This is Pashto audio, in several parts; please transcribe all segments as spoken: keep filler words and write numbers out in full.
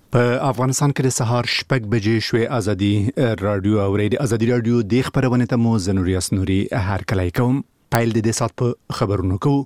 په افغانستان کې د سهار شپږ بجې شوې ازادي رادیو او ریډیو ازادي رادیو د خبرونه ته مو زنوریاس نوري هر کله کوم پایل د دې سات په خبرونو کو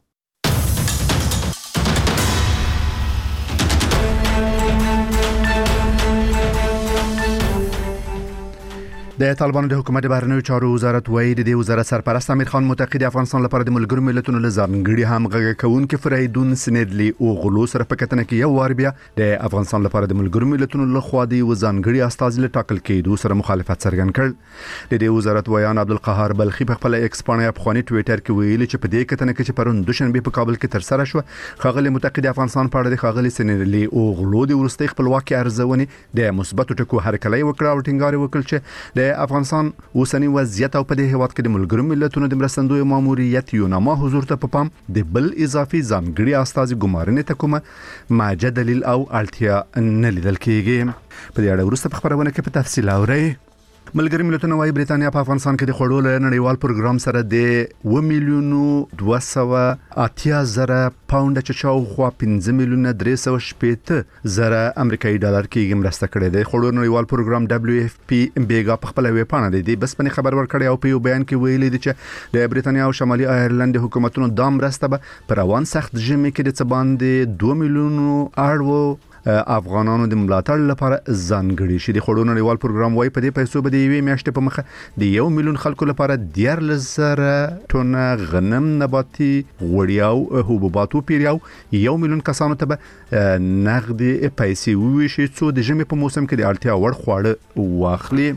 د طالبانو د حکومت بهرنیو چارو وزارت وایي د وزارت سرپرست امیر خان متقی د افغانستان لپاره د ملګرو ملتونو له ځانګړي همغږي کوونکي فریدون سندلی او غلو سره په کتنه کې یو وار بیا د افغانستان لپاره د ملګرو ملتونو له خوا د ځانګړي استازي له ټاکل کېدو سره مخالفت څرګند کړ. د دې وزارت ویان عبدالقهار بلخي په خپل ایکس باندې په خواني ټوئیټر کې ویلي چې په دې کتنه کې چې پرون دوشنبه په کابل کې تر سره شو خاغلی متقی د افغانستان په اړه د خاغلی سندلی او غلو د ورستۍ خپلواکي ارزونې د مثبت ټکو هرکلی وکړه او ټینګار وکړ چې د افغانستان اوسنی وضعیت او په دې هیواد کې د ملګرو ملتونو د مرستندوی ماموریت یو نامه حضور ته په پام د بل اضافي ځانګړي استازي ګمارنې ته کومه ماجه دلیل او اړتیا نه لیدل کېږي. په دې اړه وروسته په خبرونه کې په تفصیل اورئ. ملګري ملتونه وايي برېټانیا په افغانستان کې د خړو له نړیوال پروګرام سره د و میلیونو دوه سوه اتیا زره پاونډ چې شاوخوا پنځه میلیونه درې سوه شپېته زره امریکایي ډالر کې مرسته کړې ده. خړو نړیوال پروګرام دبليو اف پی بیګا په خپل ویب پاڼه دی بس پني خبر ورکړی او په یو بیان کې ویلي دي چې د برېټانیا او شمالي ایرلند حکومتونو د مرسته به پر روان سخت ژمي کې د څباندې دوه میلیونو اړو افغانانو د ملاتړ لپاره ځانګړي شي. د خړو نړیوال پروګرام وايي په دې پیسو به د یوې میاشتې په مخه د یو میلیون خلکو لپاره دیارلس زره ټنه غنم، نباتي غوړي او حبوبات او پیریاو یو میلیون کسانو ته به نغدي پیسې وویشي څو د ژمي په موسم کې د اړتیا وړ خواړه واخلي.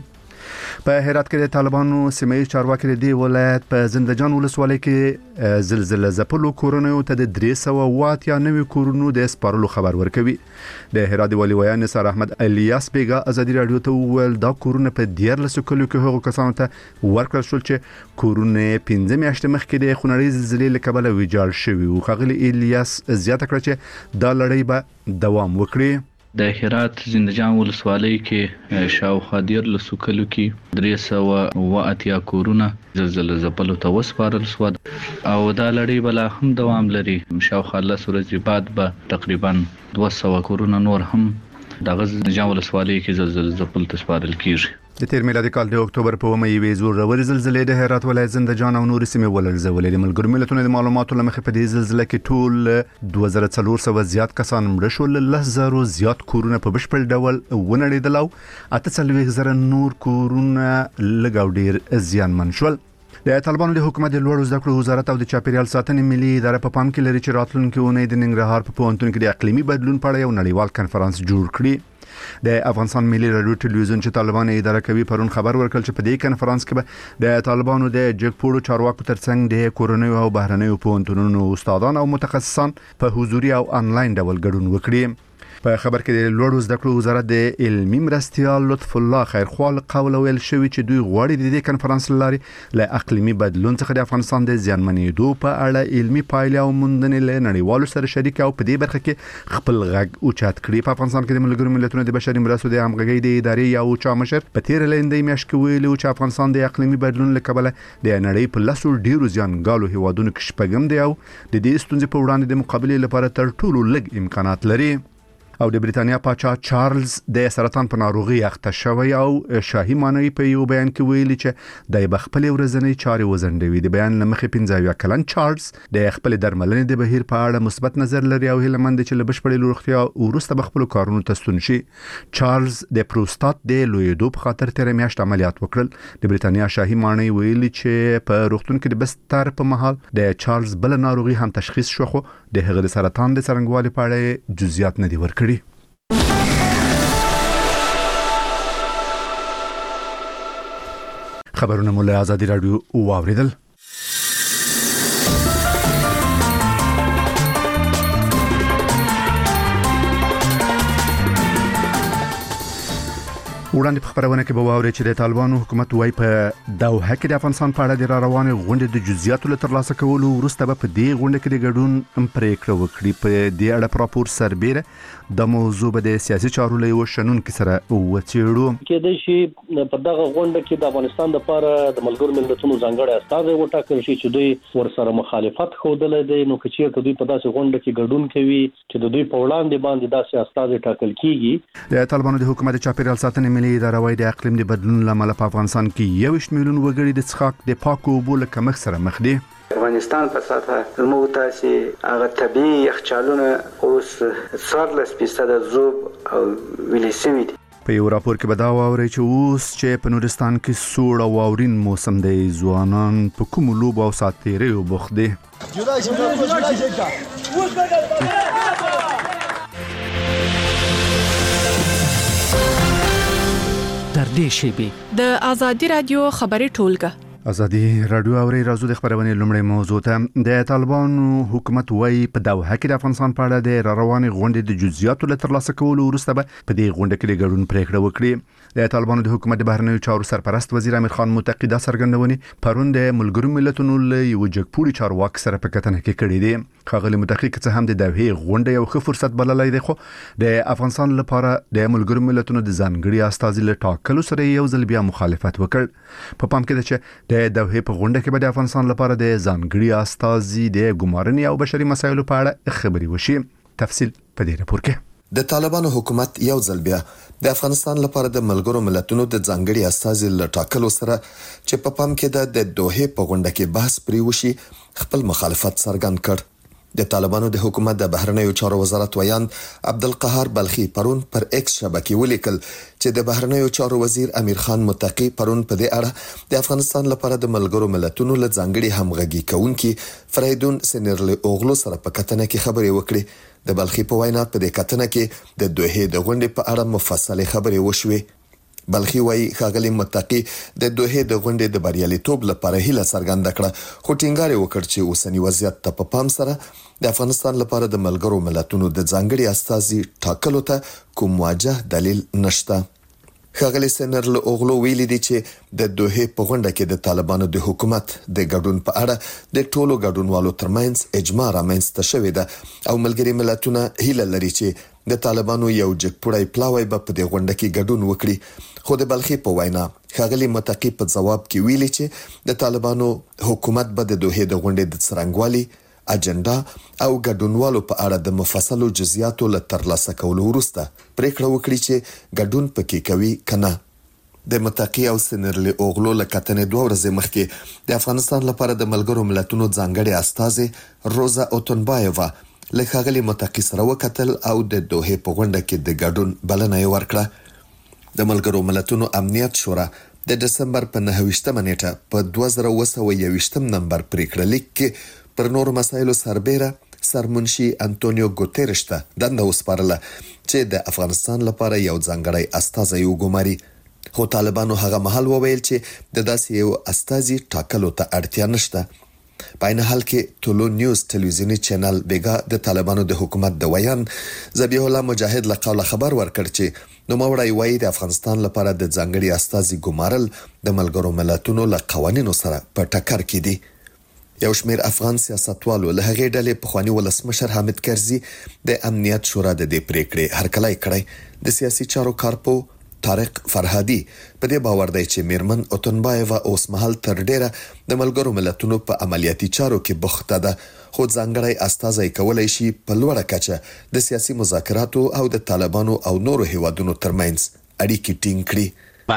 په هرات کې د طالبانو سیمه چارواکي د ولایت په زندجان ولسوالۍ کې زلزلہ ځپلو کورونو ته د درې سوه وات یا نوي کورونو د سپارلو خبر ورکوي. د هرات والی ویان نثار احمد الیاس بیګا ازادي رادیو ته ویل دا کورونه په دیارلس کلو کې هغو کسانو ته ورکړل شول چې کورونه پنځه میاشتې مخکې د خونړۍ زلزلې له کبله ویجاړ شوي وو. ښاغلي الیاس زیاته کړه چې دا لړۍ به دوام وکړي. د هرات زندجان ولسوالۍ کې شاوخوا دیارلس کلو کې درې سوه اوه اتیا کورونه زلزلې ځپلو ته وسپارل شول او دا لړۍ به لا هم دوام لري. شاوخوا لس ورځې بعد به تقریبا دوه سوه کورونه نور هم د زندجان ولسوالۍ کې زلزلې ځپلو ته سپارل کیږي. د تیر میلادي کال د اکتوبر په اومه یوې زورورې زلزلې د هرات ولایت زندجان او نورې سیمې ولړزولې. د ملګرو ملتونو د معلوماتو له مخې په دې زلزلې کې ټول دوه زره څلور سوه زیات کسان مړه شول، لس زره زیات کورونه په بشپړ ډول ونړېدل او اته څلوېښت زره نور کورونه لږ او ډېر زیانمن شول. د طالبانو د حکومت د لوړو زده کړو وزارت او د چاپیریال ساتنې ملي اداره په پام کې لري چې راتلونکي اونۍ د ننګرهار په پوهنتون کې د اقلیمي بدلون په اړه یو نړیوال کنفرانس جوړ کړي. د افغانستان ملي رادیو ټلویزیون چې طالبان اداره کوي پرون خبر ورکړ چې په دې کنفرانس کې به د طالبانو د جګپوړو چارواکو ترڅنګ د کورنیو او بهرنیو پوهنتونونو استادان او متخصصان په حضوري او انلاین ډول ګډون وکړي. په خبر کې د لوړو زده کړو وزارت د علمي مرستیال لطف الله خیرخوال قول ویل شوی چې دوی غواړي د دې کنفرانس لاري له اقلیمي بدلون څخه د افغانستان د زیانمنېدو په اړه علمي پایلې او موندنې له نړیوالو سره شریک او په دې برخه کې خپل غږ اوچت کړي. په افغانستان کې د ملګرو ملتونو د بشري مرستو د همغږۍ د ادارې یو چا مشر په تیر لنډۍ میاشت کې ویلي چې افغانستان د اقلیمي بدلون له کبله د نړۍ په لسو ډیرو زیانګالو هیوادونو کې شپږم دی او د دې ستونزې په وړاندې د مقابلې لپاره تر ټولو لږ امکانات لري. او د بریتانیا پاچا چارلز د سرطان په ناروغي اخته شوی او شاهي مانوي په یو بیان کې ویلي چې د خپل ورځنی چارې وزندوي. د بیان لمخې پنځه اویا کلن چارلز د خپل درملنې د بهیر په اړه مثبت نظر لري او هیله مند چې له بشپړې روغتیا وروسته به خپل کارونو ته ستون شي. چارلز د پروستات د لویدو په خاطر تیر میاشت عملیات وکړل. د بریتانیا شاهي مانوي ویلي چې په روغتون کې د بستر په مهال د چارلز بل ناروغي هم تشخیص شو خو د هغه د سرطان د څرنګوالي په اړه جزئیات نه دی ورکړي. خبرونه مو له ازادي رادیو واوریدل. وړاندې په خبرونه کې به واورئ چې د طالبانو حکومت وايي په دوحه کې د افغانستان په اړه د را روانې غونډې د جزئیاتو له ترلاسه کولو وروسته به په دې غونډه کې د ګډون پرېکړه وکړي. په دې اړه په راپور سربېره د موضوع د سیاسي چارو له وشنونکو سره وڅېړو. کېدای شي په دغه غونډه کې د افغانستان لپاره د ملګرو ملتونو ځانګړی استازی وټاکل شي چې دوی ورسره مخالفت ښودلی دی. نو که چېرته دوی په داسې غونډه کې ګډون کوي چې د دوی په وړاندې باندې داسې استازی ټاکل کیږي. د طالبانو د حکومت چاپیریال ساتنې ملي اداره وايي د اقلیم د بدلون لامل په افغانستان کې یوویشت میلیون وګړي د څښاک د پاکو اوبو له کمښت سره مخ دي. افغانستان په سطح زموږ تاسې هغه طبيعي یخچالونه اوس څوارلس فیصد ذوب او ویلې سوي دي. په یو راپور کې به دا واوري چې اوس چې په نورستان کې سوړ او واورین موسم دی، ځوانان په کوم لوبو او ساتیریو بوخت دي. تر دې شیبې د ازادي رادیو خبري ټولګه ازادي رادیو اوري راځو د خبرونې لومړی موضوع ته. د طالبانو حکومت وايي په دوحه کې د افغانستان په اړه د رواني غونډې د جزئیاتو له ترلاسه کولو وروسته به په دې غونډه کې د ګډون پریکړه وکړي. د طالبانو د حکومت د بهرنیو چارو سرپرست وزیر امیر خان متقی دا څرګندونې پرون د ملګرو ملتونو له یو جګپوړي چارواکي سره په کتنه کې کړې دي. خاغلی متقی چې هم د دوحه غونډه یو ښه فرصت بللی دی، خو د افغانستان لپاره د ملګرو ملتونو د ځانګړي استازي له ټاکلو سره یو ځل بیا مخالفت وکړ. په پام کې ده چې د دوحه په غونډه کې به د افغانستان لپاره د ځانګړي استازي د ګمارنې او بشري مسایلو په اړه خبري وشي. تفصیل په دې راپور کې. د طالبانو حکومت یو ځل بیا د افغانستان لپاره د ملګرو ملتونو د ځانګړي استازي له ټاکلو سره چې په پام کې ده د دوحه په غونډه کې بحث پرې وشي خپل مخالفت څرګند کړ. د طالبانو د حکومت د بهرنیو چارو وزارت ویان عبدالقهار بلخي پرون پر ایکس شبکې ولیکل چې د بهرنیو چارو وزیر امیر خان متقی پرون په دې اړه د افغانستان لپاره د ملګرو ملتونو له ځانګړي همغږي کوونکي فریدون سینرلی اوغلو سره په کتنه کې خبرې وکړې. د بلخي په وینا په دې کتنه کې د دوحه د غونډې په اړه مفصله خبرې وشوي. بلخي وايي ښاغلي متقی د دوحه د غونډې د بریالیتوب لپاره هیله څرګنده کړه، خو ټینګار وکړ چې اوسنی وضعیت ته په پام سره د افغانستان لپاره د ملګرو ملتونو د ځانګړي استازي ټاکلو ته کوم واضح دلیل نشته. ښاغلي سینرل اوغلو ویلي دي چې د دوحه په غونډه کې د طالبانو د حکومت د ګډون په اړه د ټولو ګډونوالو ترمنځ اجماع رامنځته شوې ده او ملګري ملتونه هیله لري چې د طالبانو یو جګپوړی پلاوی به په دې غونډه کې ګډون وکړي. خو د بلخي په وینا ښاغلي متقی په ځواب کې ویلي چې د طالبانو حکومت به د دوحه د غونډې د څرنګوالي اجنډا او ګډونوالو په اړه د مفصلو جزئیاتو له ترلاسه کولو وروسته پریکړه وکړي چې ګډون پکې کوي کنه. د متقی او سینرلی اوغلو له کتنې دوه ورځې مخکې د افغانستان لپاره د ملګرو ملتونو ځانګړي استازي روزا اوتنبایووا له ښاغلي متقی سره وکتل او د دوحه په غونډه کې د ګډون بلنه یې ورکړه. د ملګرو ملتونو امنیت شورا د دسمبر په نهه ویشتمه نیټه په دوه زره اوه سوه یوویشتم نمبر پریکړه لیک کې پر نورو مسایلو سربېره سرمنشي انټونیو ګوتيرش ته دنده وسپارله چې د افغانستان لپاره یو ځانګړی استازی وګماري. خو طالبانو هغه مهال وویل چې د داسې یو استازي ټاکلو ته اړتیا نشته. په عین حال کې ټولو نیوز ټلویزیونی چینل بیګا د طالبانو د حکومت د ویان ذبیح الله مجاهد له قوله خبر ورکړ چې نوموړی وایي د افغانستان لپاره د ځانګړي استازي ګمارل د ملګرو ملتونو له قوانینو سره په ټکر کې دي. یو شمیر افغان سیاستوالو له هغې ډلې پخوانی ولسمشر حامد کرزي د امنیت شورا د دې پریکړې هرکلی کړی. د سیاسي چارو کارپو طارق فرهادي په دې باور دی چې میرمن اوتنبایووا اوس مهال تر ډیره د ملګرو ملتونو په عملیاتي چارو کې بوخته ده، خو ځانګړی استازی کولای شي په لوړه کچه د سیاسي مذاکراتو او د طالبانو او نورو هیوادونو ترمنځ اړیکې ټینګ کړي.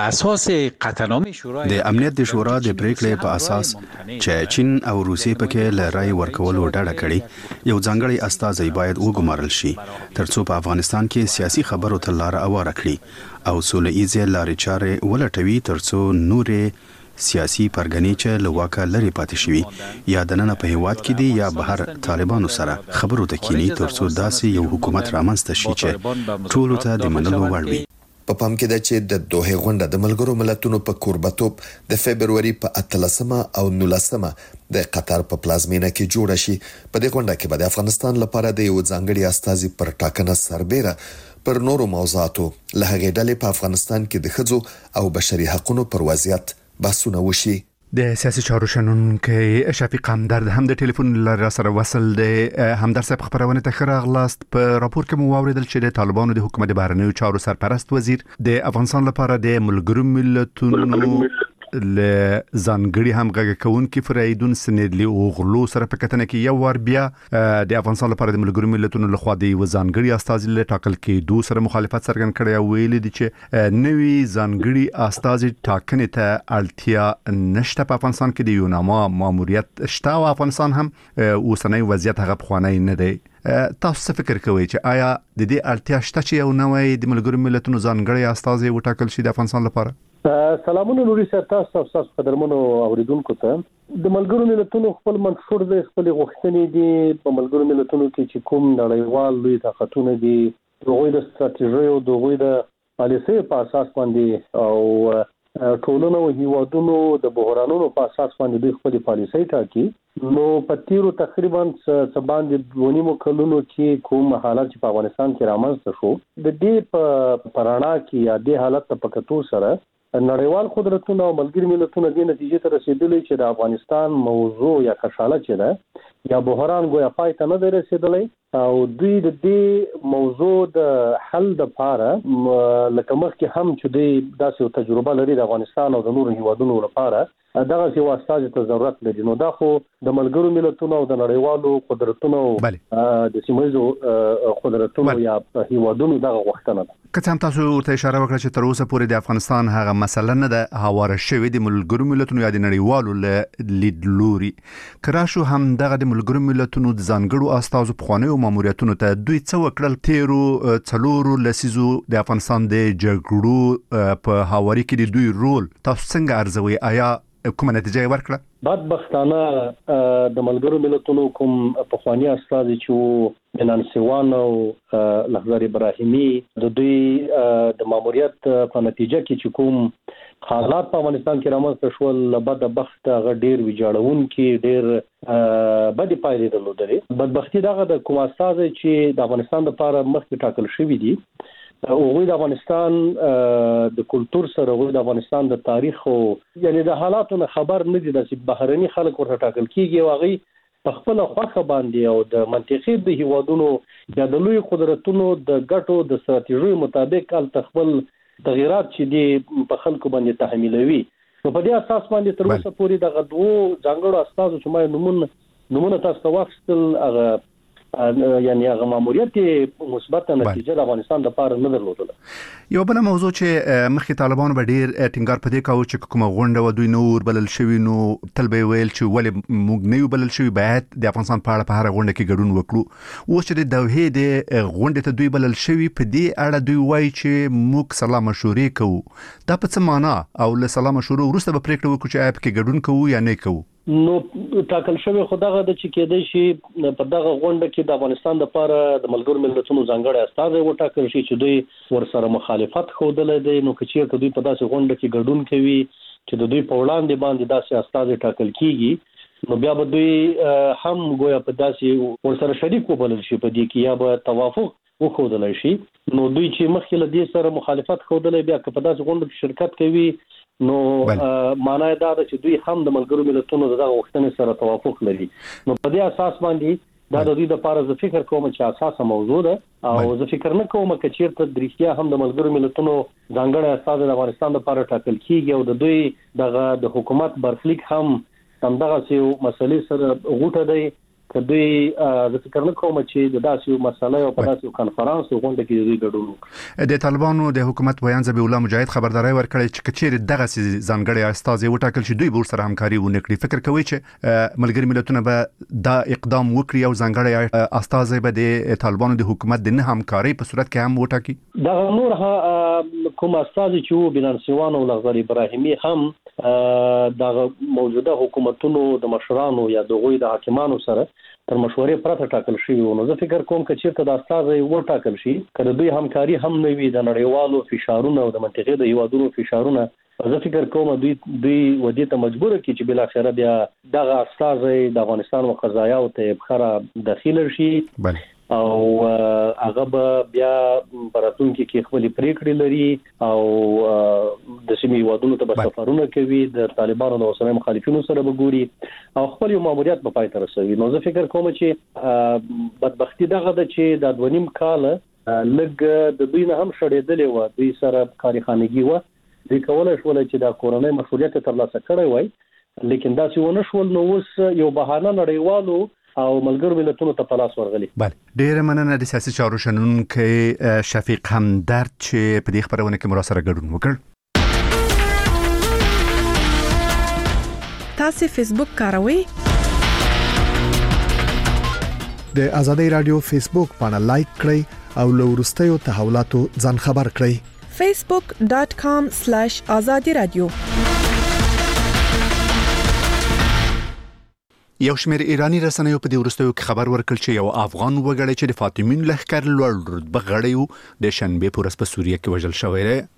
د امنیت د شورا د پریکړې په اساس چې چین او روسیې پکې له رای ورکولو ډډه کړي، یو ځانګړی استازی باید وګمارل شي ترڅو په افغانستان کې سیاسي خبرو ته لار هواره کړي او سوله ایزه لارې چارې ولټوي ترڅو نورې سیاسي پرګنې چې له واکه لري پاتې شوي یا دننه په هیواد کې دي یا بهر طالبانو سره خبرو ته کینی ترڅو داسې یو حکومت رامنځته شي چې ټولو ته د منلو وړ وي. په پام کې ده چې د دوحه غونډه د ملګرو ملتونو په کوربتوب د فبرवरी په اتلسمه او نولسمه د قطر په پلازمینه کې جوړه شي. په دې غونډه کې به د افغانستان لپاره د یو ځانګړي استازي پر ټاکنه سربېره پر نورو موضوعاتو له هغې ډلې په افغانستان کې د ښځو او بشري حقوقو پر وضعیت بحثونه وشي. د سیاسي چارو شنونکو شفیق همدرد هم د ټلیفون لاره سره وصل دی. همدرد صاحب خبرونه ته خراغلاست. په راپور کې مو واوریدل چې د طالبانو د حکومت بهرنیو چارو سرپرست وزیر د افغانستان لپاره د ملګرو ملتونو ل ځانګړي همغږي کوونکي فرایدون سندلي او غلو سره په کتنه کې یو ور بیا د افغانستان لپاره د ملګرو ملتونو لخوا د ځانګړي استاذ له ټاکل کې دوه سره مخالفت څرګند کړی او ویل دي چې نوې ځانګړي استاذ ټاکنې ته اړتیا نشته په افغانستان کې د یوناما ماموریت شته او افغانستان هم اوسنۍ وضعیت هغه بخوانی نه دی. تاسو څه فکر کوئ چې آیا د دې اړتیا شته چې یو نوې د ملګرو ملتونو ځانګړي استاذ وټاکل شي د افغانستان لپاره؟ سلامونه نوري سره تاسو تاسو قدرمنو اوریدونکو ته. د ملګرو ملتونو خپل منشور د خپل غوښتنې دي په ملګرو ملتونو کې چې کوم نړیوال لوی طاقتونه دي دغه د ستراتیژي او دغه د پالیسۍ په اساس باندې او ټولنو او هیوادونو د بحرانونو په اساس باندې د خپل پالیسۍ ټاکي. نو په تیرو تقریبا څه باندې ونیمو کلونو کې کوم حالت په افغانستان کې رامنځته شو د دې په پرانا کې یا د حالت په کتو سره نړیوال قدرتونه او ملګری ملتونه د نتیجې ته رسیدلي چې د افغانستان موضوع یا کشاله چې ده یا بحران ګویا پای ته نه رسیدلی او دوی د دې موضوع د حل لپاره لکه مخکې هم چې دوی داسې تجربه لري د افغانستان او د نورو هیوادونو لپاره دغه یو استاذ ته ضرورت لري. نو دا خو د ملګرو ملتونو او د نړیوالو قدرتونو د سیمایي قدرتونو یا هیوادونو دغه غوښتنه ده. که څنګه تاسو ورته اشاره وکړه چې تر اوسه پورې د افغانستان هغه مسله نه ده هواره شوې د ملګرو ملتونو یا د نړیوالو لیدلوري کرا شو هم دغه د ملګرو ملتونو د ځانګړو استاذ په خوانیو ماموریتونو ته دوی څه وکړل تیرو څلورو لسیزو د افغانستان د جګړو په هواري کې د دوی رول تاسو څنګه ارزوي؟ آیا کومه نتیجه ورکړه؟ بدبختانه د ملګرو ملتونو کوم په خواني استاذ چې بنانسوان او لحظه ابراهیمي د دوی د ماموریت په نتیجه کې چې کوم حالات په افغانستان کې رامنځته شول بدبخت غ ډیر ویجاړون کې ډیر بدی پایلې درلودلې. بدبختی دغه د کوم استاذ چې د افغانستان لپاره مخکې ټاکل شوی دی او د افغانستان د کلچر سره او د افغانستان د تاریخ او یعنی د حالاتو خبر نه دي چې بهرني خلک ورته ټاکل کیږي او هغه په خپل خوخه باندې او د منطقي د هیوادونو د لوی قدرتونو د ګټو د ستراتیژي مطابق ال تخبل تغیرات چې دي په خلکو باندې تحمیلوي. نو په دې اساس باندې تر اوسه پورې د غدو ځانګړو استادو چې ما نمونه نمونه تاسو واخستل هغه یعنی هغه ماموریت مثبت نتیجه د افغانستان لپاره نه درلودله. یو بل موضوع چې مخکې طالبان به ډیر ټینګار پدې کاوه چې کومه غونډه و دوی نور بلل شوی نو تل به ویل چې ولې موږ نه بلل شوی باید د افغانستان په اړه په هر غونډه کې ګډون وکړو. اوس چې د دوه د غونډه ته دوی بلل شوی په دې اړه دوی وایي چې موږ سلام مشورې کوو. دا په څه معنا او له سلام مشورې وروسته به پریکړه وکړو چې آیا پکې ګډون کوو یا نه کوو؟ نو ټاکل شوی خدغه د چې کېدای شي په دغه غونډه کې د افغانستان لپاره د ملګرو ملتونو ځانګړي استاذ وټاکل شي چې دوی ورسره مخالفت خوده دي. نو کچیر ته دوی په داسې غونډه کې ګډون کوي چې د دوی په وړاندې باندې داسې استاذ ټاکل کیږي نو بیا به دوی هم ګویا په داسې ورسره شریک وبلل شي په دې کې یا به توافق وخودل شي. نو دوی چې مخکې له دې سره مخالفت خوده بیا که په داسې غونډه کې شرکت کوي نو معنی دا ده چې دوی هم د ملګرو ملتونو دغه غوښتنې سره توافق لري. نو په دې اساس باندې دا د دوی لپاره زه فکر کوم چې اساسه موضوع ده او زه فکر نه کوم چې چیرته د رښتیا هم د ملګرو ملتونو ځانګړي استاد د افغانستان لپاره ټاکل کیږي او د دوی دغه د حکومت برخلیک هم همدغه څه مسلې سره غوټه دی که دوی زه فکر نه کوم چې د داسې مسله او په داسې کانفرنس غونډه کې دوی ګډون وکړي. د طالبانو د حکومت بیان ذبیح الله مجاهد خبرداري ورکړې چې کچېر دغه ځانګړي استاذ وټاکل شي دوی به سره همکاري ونه کړي. فکر کوي چې ملګری ملتونه به دا اقدام وکړي او ځانګړي استاذ به د طالبانو د حکومت د نه همکاري په صورت کې هم وټاکي؟ دا نور کوم استاذ چې بنانسوان او لغزر ابراهیمي هم د موجوده حکومتونو د مشرانو یا د غوی د حاکمانو سره تر مشورې پرته ټاکل شوی و. نو زه فکر کوم چې چیرته د استاد و ټاکل شي کله دوی همکاري هم نه وي د نړیوالو فشارونو او د منطقې د هیوادونو فشارونه زه فکر کوم دوی دوی ودی ته مجبور کی چې بل اخره بیا دغه استاد د افغانستان او قضایا او ته بخره داخله شي او هغه بیا پر راتلونکي کې خپل پریکړې لري او د سیمې وادونو ته سفرونه کوي د طالبانو د اوسنۍ مخالفینو سره وګوري او خپل یو ماموریت په پای ته رسوي. نو زه فکر کوم چې بدبختی دغه د چې د دویم کال لګ د دوی نه هم شړېدلې و، دوی سره کارخانګي و، دوی کولای شول چې د کورونی مسولیت ترلاسه کړی وای، لیکن دا چې ونه شول. نو اوس یو بهانه نړیوالو او ملګرو ملتونو ته پلاس ورغلي. بله، ډیره مننه د سیاسي چارو شنونکي شفیق همدرد چې په دې خبرونه کې مراسره ګډون وکړ. تاسو فیسبوک کاروئ؟ د ازادي رادیو فیسبوک باندې لایک کړئ او له وروستیو تحولاتو ځان خبر کړئ. facebook dot com slash azadi radio. یو شمېر ایرانی رسنیو په دې وروستیو کې خبر ورکړ چې یو افغان وګړی چې د فاطمین لښکر لوړ رتبه غړی و د شنبه په ورځ په سوریه کې وژل شوی دی.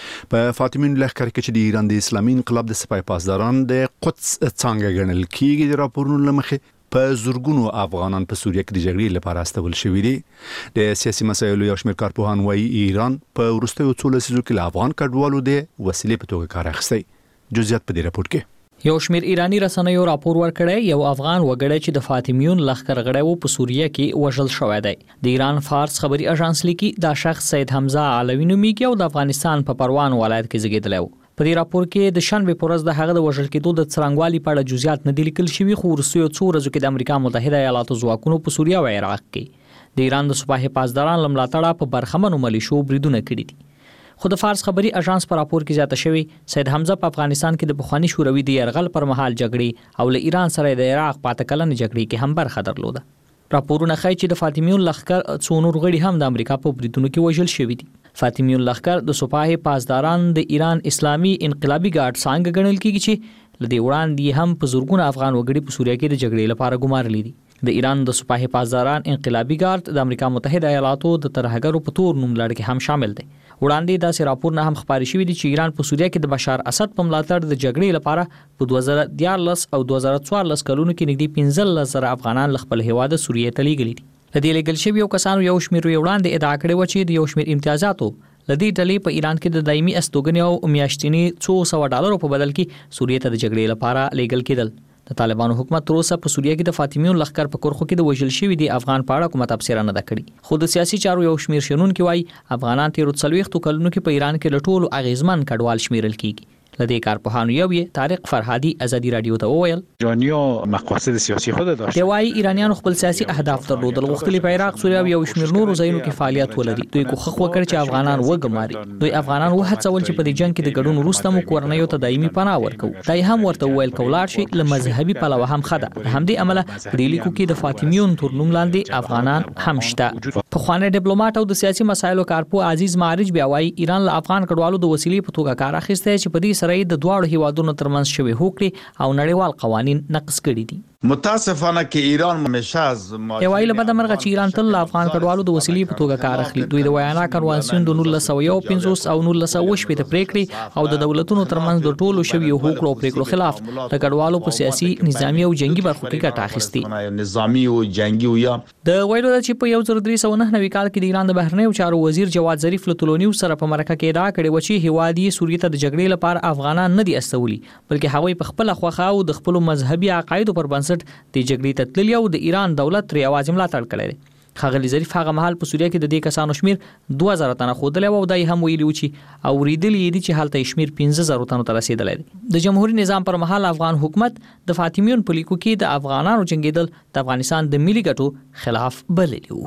په فاطمین لښکر کې چې د ایران د اسلامي انقلاب د سپای پاسداران د قدس څنګه ګڼل کیږي د راپورونو لمخې په زورګونو افغانان په سوریه کې د جګړې لپاره استول شوي دي. د سیاسي مسایلو یو شمېر کارپوهان وايي ایران په وروستیو څو لسیزو کې له افغان کډوالو د وسیلې په توګه کار اخیستی. جزئیات په دې راپور کې. یو شمېر ایرانی رسنیو راپور ورکړی یو افغان وګړی چې د فاطمیون لښکر غړی و په سوریه کې وژل شوی دی. د ایران فارس خبري اژانس لیکي دا شخص سید حمزه علوی نومیږي او د افغانستان په پروان ولایت کې زیږیدلی و. په دې راپور کې د شنبه په ورځ د هغه د وژل کېدو د څرنګوالي په اړه جزئیات نه دي لیکل شوي، خو وروستیو څو ورځو کې د امریکا متحده ایالاتو ځواکونو په سوریه او عراق کې د ایران د سپاه پاسداران لملاتړه په برخمنو ملیشو بریدونه کړي دي. خو د فارس خبري اژانس په راپور کې زیاته شوی سید حمزه په افغانستان کې د پخوانی شوروي د یرغل پر مهال جګړې او له ایران سره د عراق پاته کلن جګړې کې هم برخه درلوده. راپورونه ښیي چې د فاطمیون لښکر څو نور غړي هم د امریکا په بریدونو کې وژل شوي دي. فاطمیون لښکر د سپاه پاسداران د ایران اسلامي انقلابي ګارد څنګه ګڼل کیږي چې لدی وړاندې هم په زورګونه افغان وګړي په سوریه کې د جګړې لپاره ګمارلي دي. د ایران د سپاه پاسداران انقلابي ګارد د امریکا متحده ایالاتو د ترهګرو په تور نوم لړ کې هم شامل دی. وړاندې داسې راپورونه هم خبري شوي دي چې ایران په سوریه کې د بشار اسد په ملاتړ د جګړې لپاره په دوه زره دیارلس او دوه زره څوارلس کلونو کې نږدې پنځه لس زره افغانان له خپل هیواد سوریه ته لیږلي دي. لدې لګل شوی یو کسانو یو شمېر وړاندې ادعا کړې و چې د یو شمېر امتیازاتو لدې ډلې په ایران کې د دایمي استوګنې او میاشتنی څو سوه ډالرو په بدل کې سوریه ته د جګړې لپاره لیږل کېدل. د طالبانو حکومت تر اوسه په سوریه کې د فاطمیون لښکر په کرخو کې د وژل شوي دي افغان په اړه کومه تبصره نه ده کړې. خو د سیاسي چارو یو شمېر شنونکي وایي افغانان تیرو څلوېښتو کلونو کې په ایران کې له ټولو اغیزمن کډوال شمیرل کیږي. لدې کارپوهانو یو یې طارق فرهادي ازادي رادیو ته وویل ایرانیا مقاصد سیاسي خود داشت. دی وايي ایرانیانو خپل سیاسي اهداف درلودل، غوښتل په عراق، سوریه او یو شمېر نورو ځایونو کې فعالیت ولري. دوی کوښښ وکړ چې افغانان وګماري. دوی افغانان وهڅول چې په دې جنگ کې د ګډون وروسته مو کورنیو ته دایمي پناه ورکو. دا هم ورته وویل کولاړ شي له مذهبي پلوه هم خده. همدې عمله په دې لیکو کې د فاطمیون تر نوم لاندې افغانان هم شته. په خوانه ډیپلوماټ او د سیاسي مسایلو کارپو عزیز معرج بیا وايي ایران له افغان کډوالو د وسیلې په توګه کار اخیسته چې په دې سره د دواړو هیوادونو ترمنځ شوی هوکړې او نړیوال قوانین نقض کړي دي. متاسفانه کې ایران همیشه از یوایل بد مرغه چې ایران تل افغان کډوالو د وسیلې په توګه کار اخلي. دوی د ویانا کنوانسیون د نولس سوه یو پنځوس او نولس سوه شپږ ته پریکړې او د دولتونو ترمنځ د ټولو شوی هوکړو او پریکړو خلاف د کډوالو په سیاسي نظامی او جنگي برخو کې ګټه اخیستي. نظامی او جنگي او یا د ویلو چې په یو ځل درې سوه نه نوي کال کې د ایران د بهرنیو چارو وزیر جواد ظریف له تلونیو سره په مرکه کې ادعا کړې و چې هیوادي سوریه ته د جګړې لپاره افغانان نه دي استولي، بلکې هغوی په خپل خوخه او د خپل مذهبي عقایدو پر بنسټ د جګړې تتللی او د ایران دولت تر یوازې ملاتړ کړی. ښاغلي ظریف هغه مهال په سوریه کې د دې کسانو شمیر دوه زره تنه ښودلی او دای هم ویلي و چې اورېدلي یې دي چې هلته یې شمیر پنځه زره تنو ته رسېدلی دی. د جمهوري نظام پر مهال افغان حکومت د فاطمیون په لیکو کې د افغانانو جنګېدل د افغانستان د ملي ګټو خلاف بللي وو.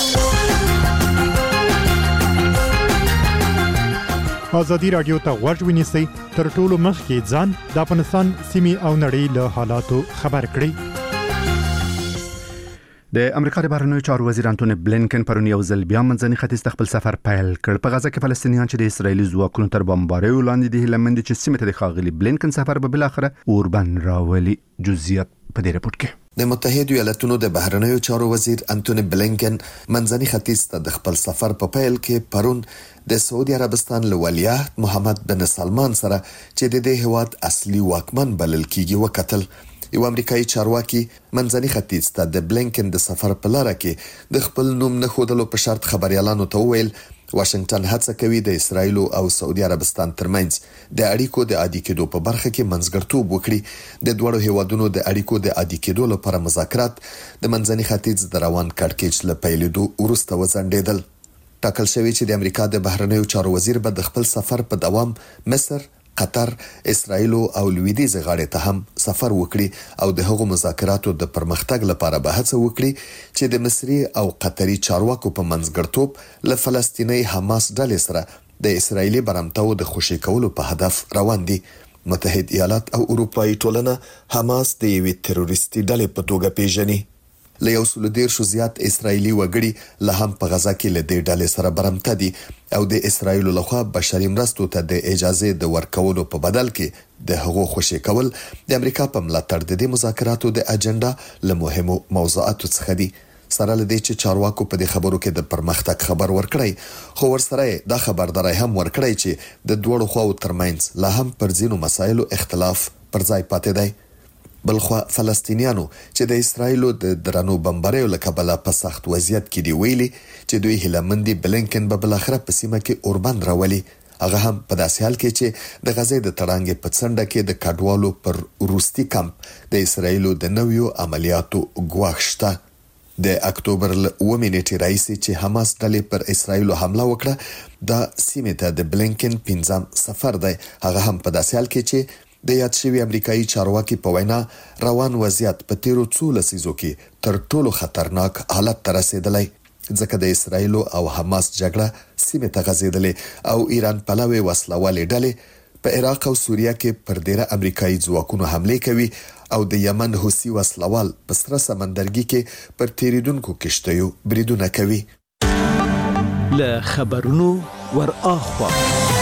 ازادي رادیو ته غوږ ونیسئ، تر ټولو مخکې ځان د افغانستان سیمې او نړۍ له حالاتو خبر کړئ. د امریکا د بهرنیو چارو وزیر انټونی بلینکن پرون یو ځل بیا منځني ختیځ ته خپل سفر پیل کړ. په غزه کې فلسطینیان چې د اسرایلی ځواکونو تر بمباریو لاندې دي هیله مند چې سیمه ته د ښاغلي بلینکن سفر به بالاخره اوربن راولي. جزئیات په دې رپورت کې. د متحده ایالاتونو د بهرنیو چارو وزیر انټونی بلینکن منځني ختیځ ته د خپل سفر په پیل کې پرون د سعودي عربستان له ولیعهد محمد بن سلمان سره چې د دې هیواد اصلي واکمن بلل کیږي وکتل. یو امریکایي چارواکي منځني ختیځ ته د بلینکن د سفر په لاره کې د خپل نوم نه ښودلو په شرط خبريالانو ته وویل واشنگټن هڅه کوي د اسرایل او سعودي عربستان ترمنځ د اړیکو د عادي کېدو په برخه کې منځګړتوب وکړي. د دوړو هیوادونو د اړیکو د عادي کېدو لپاره مذاکرات د منځني ختیځ د روان کړکېچ له پیلېدو وروسته وځنډېدل. ټاکل شوی چې د امریکا د بهرنیو چارو وزیر به د خپل سفر په دوام مصر، قطر، اسرائیل او لویدیز غاړې ته هم سفر وکړي او د هغو مذاکراتو د پرمختګ لپاره به هڅه وکړي چې د مصري او قطري چارواکو په منځګړتوب له فلسطیني حماس ډلې سره د اسرایلی برمتو د خوشي کولو په هدف روان دي. متحد ایالات او اروپאי ټولنه حماس د یوې تروریستي ډلې په توګه پیژني. له یو سل دیرشو زیات اسرایلی وګړي له هم په غزا کې له دې ډلې سره برمته دي او د اسرایل لخوا بشري مرستو ته د اجازه د ورکولو په بدل کې د هغو خوشي کول د امریکا په ملاتړ د دې مذاکراتو د اجنډا له مهمو موضوعاتو څخه دي. سره لدې چې چارواکو په دې خبرو کې د پرمختګ خبر ورکړی، خو ورسره دا خبرداري هم ورکړی چې د دوړو خواو ترمنځ لا هم پر ځینو مسایلو اختلاف پر ځای پاتې دی. بلخوا فلسطینیانو چې د اسرایل د درنو بمباریو له کبله په سخت وضعیت کې دی ویلي چې دوی هیلمندي بلنکن به بل اخره په سیمه کې اوربند راولي. هغه هم په داسې حال کې چې د غزې د تړانګې په څنډه کې د کډوالو پر روستي کمپ د اسرایل د نویو عملیاتو ګواښ شته. د اکتوبر ل اوومې نیټې راهیسې چې حماس ډلې پر اسرایل حمله وکړه، دا سیمه ته د بلنکن پنځم سفر دی. هغه هم په داسې حال کې چې د یاد شوی امریکایي چارواکي په وینا روان وضعیت په تیرو څو لسیزو کې تر ټولو خطرناک حالت ته رسیدلی، ځکه د اسرایل او حماس جګړه سیمه ته غځېدلې او ایران پلوي وسلوالې ډلې په عراق او سوریه کې پر ډیره امریکایي ځواکونو حمله کوي او د یمن حوثي وسلوال په سره سمندرګي کې پر تیریدونکو کشتیو بریدونه کوي. له خبرونو ور اخوا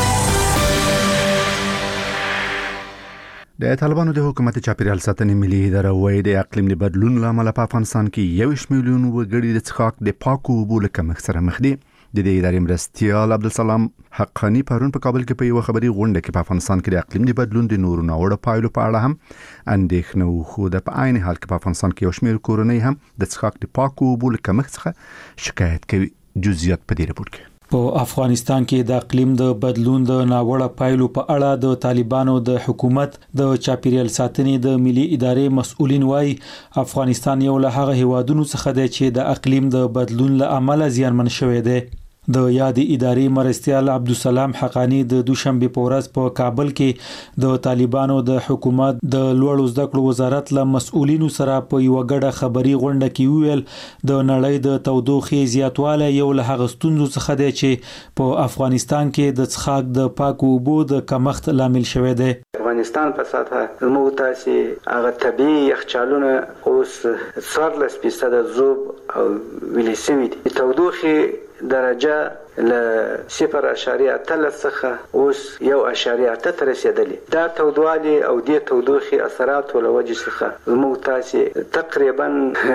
د طالبانو د حکومت چاپیریال ساتنې ملي اداره وايي د اقلیم د بدلون لامل په افغانستان کې یو میلیون وګړي د څښاک د پاکو اوبو له کمښت سره مخ دي. د دې ادارې مرستیال عبدالسلام حقانی پرون په کابل کې په یو خبري غونډه کې په افغانستان کې د اقلیم د بدلون د نورو ناوړه پایلو په اړه هم اندېښنه خو د په عین حال کې په افغانستان کې یو شمېر کورنۍ هم د څښاک د پاکو اوبو له کمښت څخه شکایت کوي. جزئیات په دې راپور کې. په افغانستان کې د اقلیم د بدلون د ناوړه پایلو په اړه د طالبانو د حکومت د چاپیریال ساتنې د ملي ادارې مسؤلین وايي افغانستان یو له هغه هیوادونو څخه دی چې د اقلیم د بدلون له امله زیانمن شوی دی. د یاد ادارې مرستیال عبدالسلام حقانی د دوشنبه په ورځ په کابل کې د طالبانو د حکومت د لوړو زده کړو وزارت له مسؤلینو سره په یو غړه خبري غونډه کې ویل د نړۍ د تودوخې زیاتوالی یو له هغه ستونزو څخه دی چې په افغانستان کې د څښاک د پاکو اوبو د کمښت لامل شوی دی. افغانستان په ساته زموږ تاسې هغه طبيعي یخچالونه اوس څوارلس فیصده ذوب او ویلې شوي دي. تودوخې درجه له صفر اشاریه اتلس څخه اوس یو اشاریه اته ته رسیدلې. دا تودوالي او د تودوخې اثرات ول وجه څخه زموږ تاسې تقریبا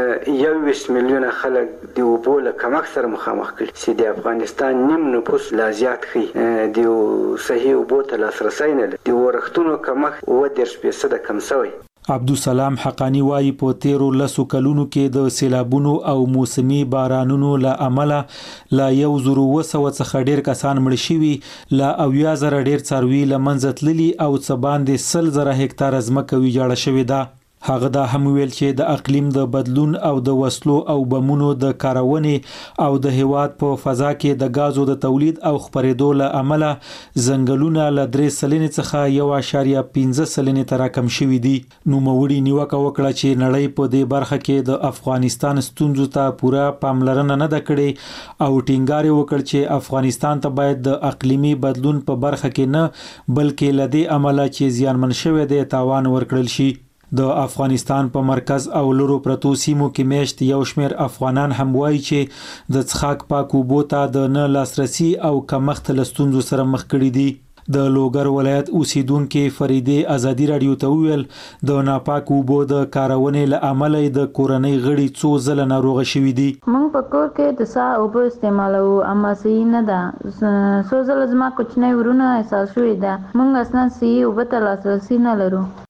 یو میلیون خلک د اوبو له کمښت سره مخامخ کړي چې د افغانستان نیم نفوس لا زیات خي د صحیح اوبو ته لاسرسي نه لري. د ورښتونو کمښت اووه دېرش فیصده کم شوی. عبدالسلام حقانی وايي په تیرو لسو کلونو کې د سیلابونو او موسمي بارانونو له امله لا یو زرو وسو څخه ډیر کسان مړ شوي، لا اویا زره ډیر څاروي له منځه تللي او څه باندې سل زره هکتار ځمکه ویجاړه شوې ده. هغه دا هم ویل چې د اقلیم د بدلون او د وسلو او بمونو د کارونې او د هیواد په فضا کې د غازو د تولید او خپرېدو له امله ځنګلونه له درې سلنې څخه یو اشاریه پنځه سلنې ته راکم شوي دي. نوموړي نیوکه وکړه چې نړۍ په دې برخه کې د افغانستان ستونزو ته پوره پاملرنه نه ده کړې او ټینګار وکړ چې افغانستان ته باید د اقلیمي بدلون په برخه کې نه بلکې له دې امله چې زیانمن شوی دی تاوان ورکړل شي. د افغانستان په مرکز او لورو پرتو سیمو کې میشت یو شمېر افغانان هم وایي چې د څښاک پاکو اوبو ته د نه لاسرسي او کمښت له ستونزو سره مخ کړي دي. د لوګر ولایت اوسیدونکو فریدې ازادي رادیو ته ویل د ناپاکو اوبو د کارونې له امله د کورنۍ غړي څو ځله ناروغه شوي دي. موږ په کور کې د سا اوبو استعمالو اما صحیح نه ده. څو ځله زما کوچنی ورونه احساس شوی ده. موږ اصلا صحیح اوبو ته لاسرسي نه لرو.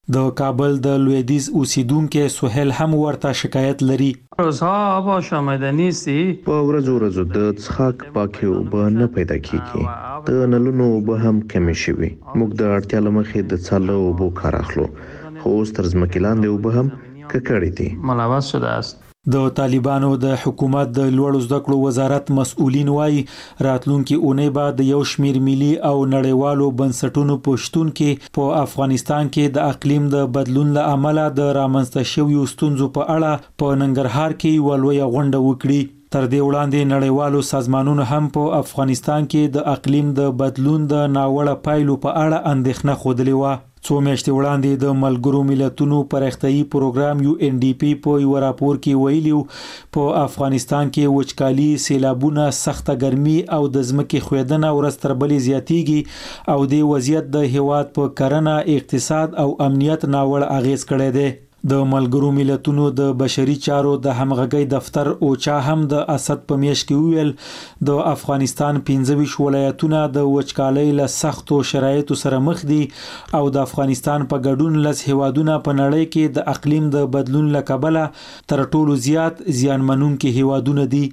د کابل د لویدیز اوسیدونکو سهیل هم ورته شکایت لري. روزها آب آشامیدنی سی په ورځو ورځو د څښاک پاکي اوبه نه پیدا کیږي. د نلونو اوبه هم کمې شوي. موږ د اړتیا له مخې د څاله اوبو کار اخلو، خو اوس تر ځمکې لاندې اوبه هم ککړې دي. ملوث شده است. د طالبانو د حکومت د لوړو زده کړو وزارت مسؤلین وایي راتلونکي اونۍ بعد د یو شمیر ملي او نړیوالو بنسټونو پښتون کې په افغانستان کې د اقلیم د بدلون له امله د رامنځته شویو ستونزو په اړه په ننګرهار کې ولوي غونډه وکړي. تر دې وړاندې نړیوالو سازمانونو هم په افغانستان کې د اقلیم د بدلون د ناوړه پایلو په اړه اندېښنه خوده و. څو میاشتې وړاندې د ملګرو ملتونو پرختیايي پروګرام یو ان ډي پی په یو راپور کې ویلیو په افغانستان کې وچکالي، سیلابونه، سخته ګرمي او د ځمکې ښویدنه ورځ تر بلې زیاتیږي او د وضعیت د هیواد په کرنه، اقتصاد او امنیت ناوړه اغیز کړی دی. د ملګرو ملتونو د بشري چارو د همغږي دفتر اوچا هم د اسد په میاشت کې ویل د افغانستان پنځه ویشت ولایتونه د وچکالۍ له سختو شرایطو سره مخ دي او د افغانستان په ګډون لس هیوادونه په نړۍ کې د اقلیم د بدلون له کبله تر ټولو زیات زیانمنونکي هیوادونه دي.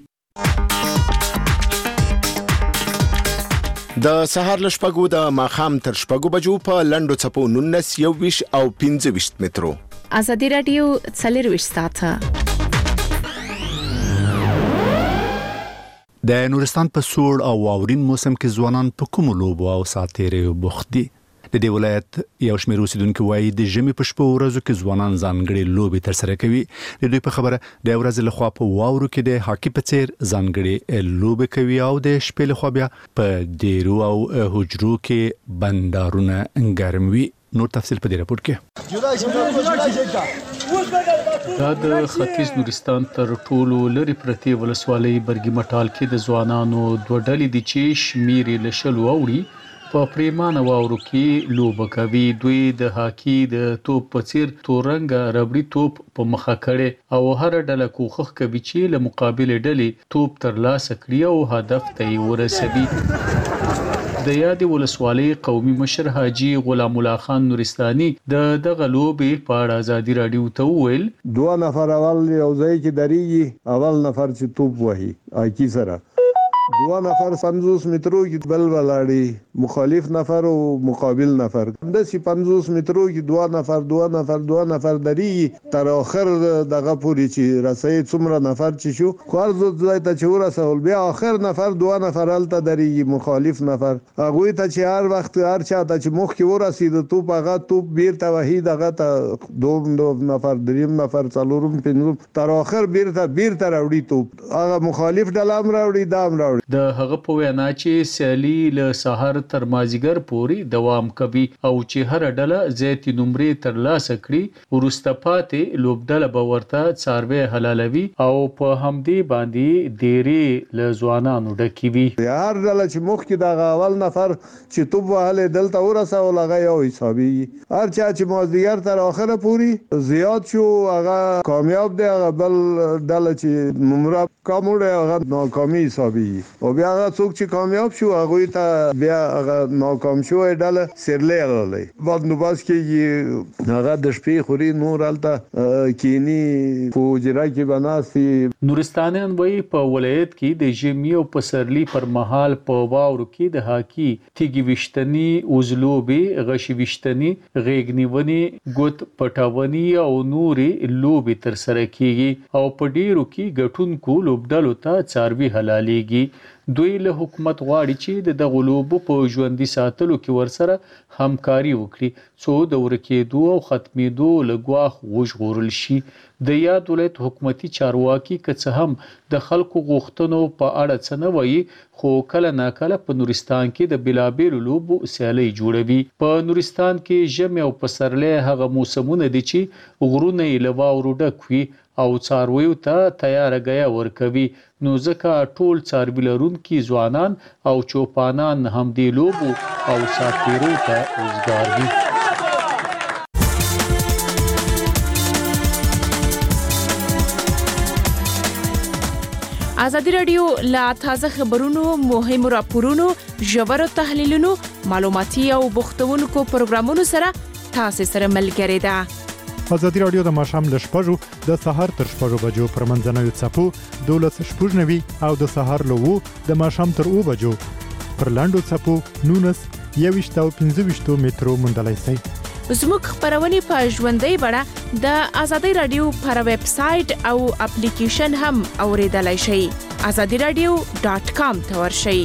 د سهار له شپږو د ماښام تر شپږو بجو په لنډو څپو نولس، یو ویشت او پنځه ویشت مترو. ازادي رادیو څلور ساعته د نورستان په سوړ او واورین موسم کې ځوانان په کوم لوبو او ساتیرې بوخت دي. د دې ولایت یو شمېر اوسیدونکو وایي د ژمي په شپو ورځو کې ځوانان ځانګړي لوبې ترسره کوي. د دوی په خبره د ورځې لخوا په واورو کې د هاکي په څیر ځانګړي لوبې کوي او د شپې لخوا بیا په ډیرو او حجرو کې بندارونه ګرم وي. نور تفصیل په دې راپور کې. دا د ختیځ نورستان تر ټولو لري پرتی ولسوالۍ برګي مټال کې د ځوانانو دوه ډلې دي چې شمیر له شلو اوړي په پریمانه واورو کې لوبه کوي. دوی د هاکي د توپ په څیر تورنګ ربړي توپ په مخه کړي او هر ډله کوښښ کوي چې له مقابل ډلې توپ ترلاسه کړي او هدف ته ورسوي. د یادې ولسوالۍ قومي مشر حاجی غلام الله خان نورستاني د دغه لوبې په اړه ازادي رادیو ته وویل دوه نفر اول یو ځای کې درېږي، اول نفر چې توپ وهي هاکي سره، دوه نفر پنځوس مترو کې بل ولاړي مخالف نفر او مقابل نفر، داسې پنځوس مترو کې دوه نفر دوه نفر دوه نفر درېږي تر اخر دغه پورې چې رسې څومره نفر چې شو کار ځای ته چې ورسول بیا اخر نفر دوه نفر هلته درېږي مخالف نفر، هغوی ته چې هر وخت هر چا ته چې مخکې ورسېد توپ هغه توپ بیرته وهي دغه ته دوم نفر دریم نفر څلورم پنځم تر اخر بیرته بیرته راوړي توپ، هغه مخالف ډله هم راوړي دا هم راوړي. د هغه په وینا چې سیالي له سحر تر مازیګر پورې دوام کوي او چې هر ډله زیاتې نمرې ترلاسه کړي وروسته پاتې لوبډله به ورته څاروي حلالوي او په همدې باندې ډېرې له ځوانانو ډکې وي. هر ډله چې مخکې دغه اول نفر چې توپ وهلی دلته ورسول هغه یو حسابېږي، هر چا چې مازدیګر تر اخره پورې زیات شو هغه کامیاب دی، هغه بل ډله چې نمره کم وړي هغه ناکامي حسابېږي او بیا هغه څوک چې کامیاب شو هغوی ته بیا هغه ناکام شوی ډله سیرلی غللی بندوبست کېږي، هغه د شپې خوري نور هلته کینی په حجره کې به ناستي. نورستانیان وایي په ولایت کې د ژمي او پسرلي پر مهال په واورو کې د هاکي تیږې ویشتنې، وزلوبې، غشي ویشتنې، غیږ نیونې، ګوت پټونې او نورې لوبې ترسره کېږي او په ډیرو کې ګټونکو لوبډلو ته څاروي حلالېږي. دوی له حکومت غواړي چې د دغو لوبو په ژوندي ساتلو کې ورسره همکاري وکړي څو د ورکېدو او ختمېدو له ګواښ وژغورل شي. د یاد ولایت حکومتي چارواکي که څه هم د خلکو غوښتنو په اړه څه نه وایي خو کله ناکله په نورستان کې د بېلابېلو لوبو سیالۍ جوړوي. په نورستان کې ژمي او پسرلی هغه موسمونه دي چې غرونه یې له واورو ډک وي او څارویو ته تیاره ګیا ورکوي، نو ځکه ټول څاروي لرونکي ځوانان او چوپانان همدې لوبو او ساتیرو ته وزګار دي. ازادي رادیو لا تازه خبرونو، مهمو راپورونو، ژورو تحلیلونو، معلوماتي او بوختونکو پروګرامونو سره تاسو سره ملګری ده. ازادي رادیو د ماشام له شپږو د سهار تر شپږو بجو پر منځنوي څپو دولس شپږ نوي او د سهار له وو د ماشام تر او بجو پر لاندو څپو نونس یويشت او پنځه ویشت مترو مندلای سي. زموږ خبرونه په ژوندۍ بڼه د ازادي رادیو پر ویب سټ او اپلیکیشن هم اوریدلای شئ. azadi radio dot com ته ورشئ.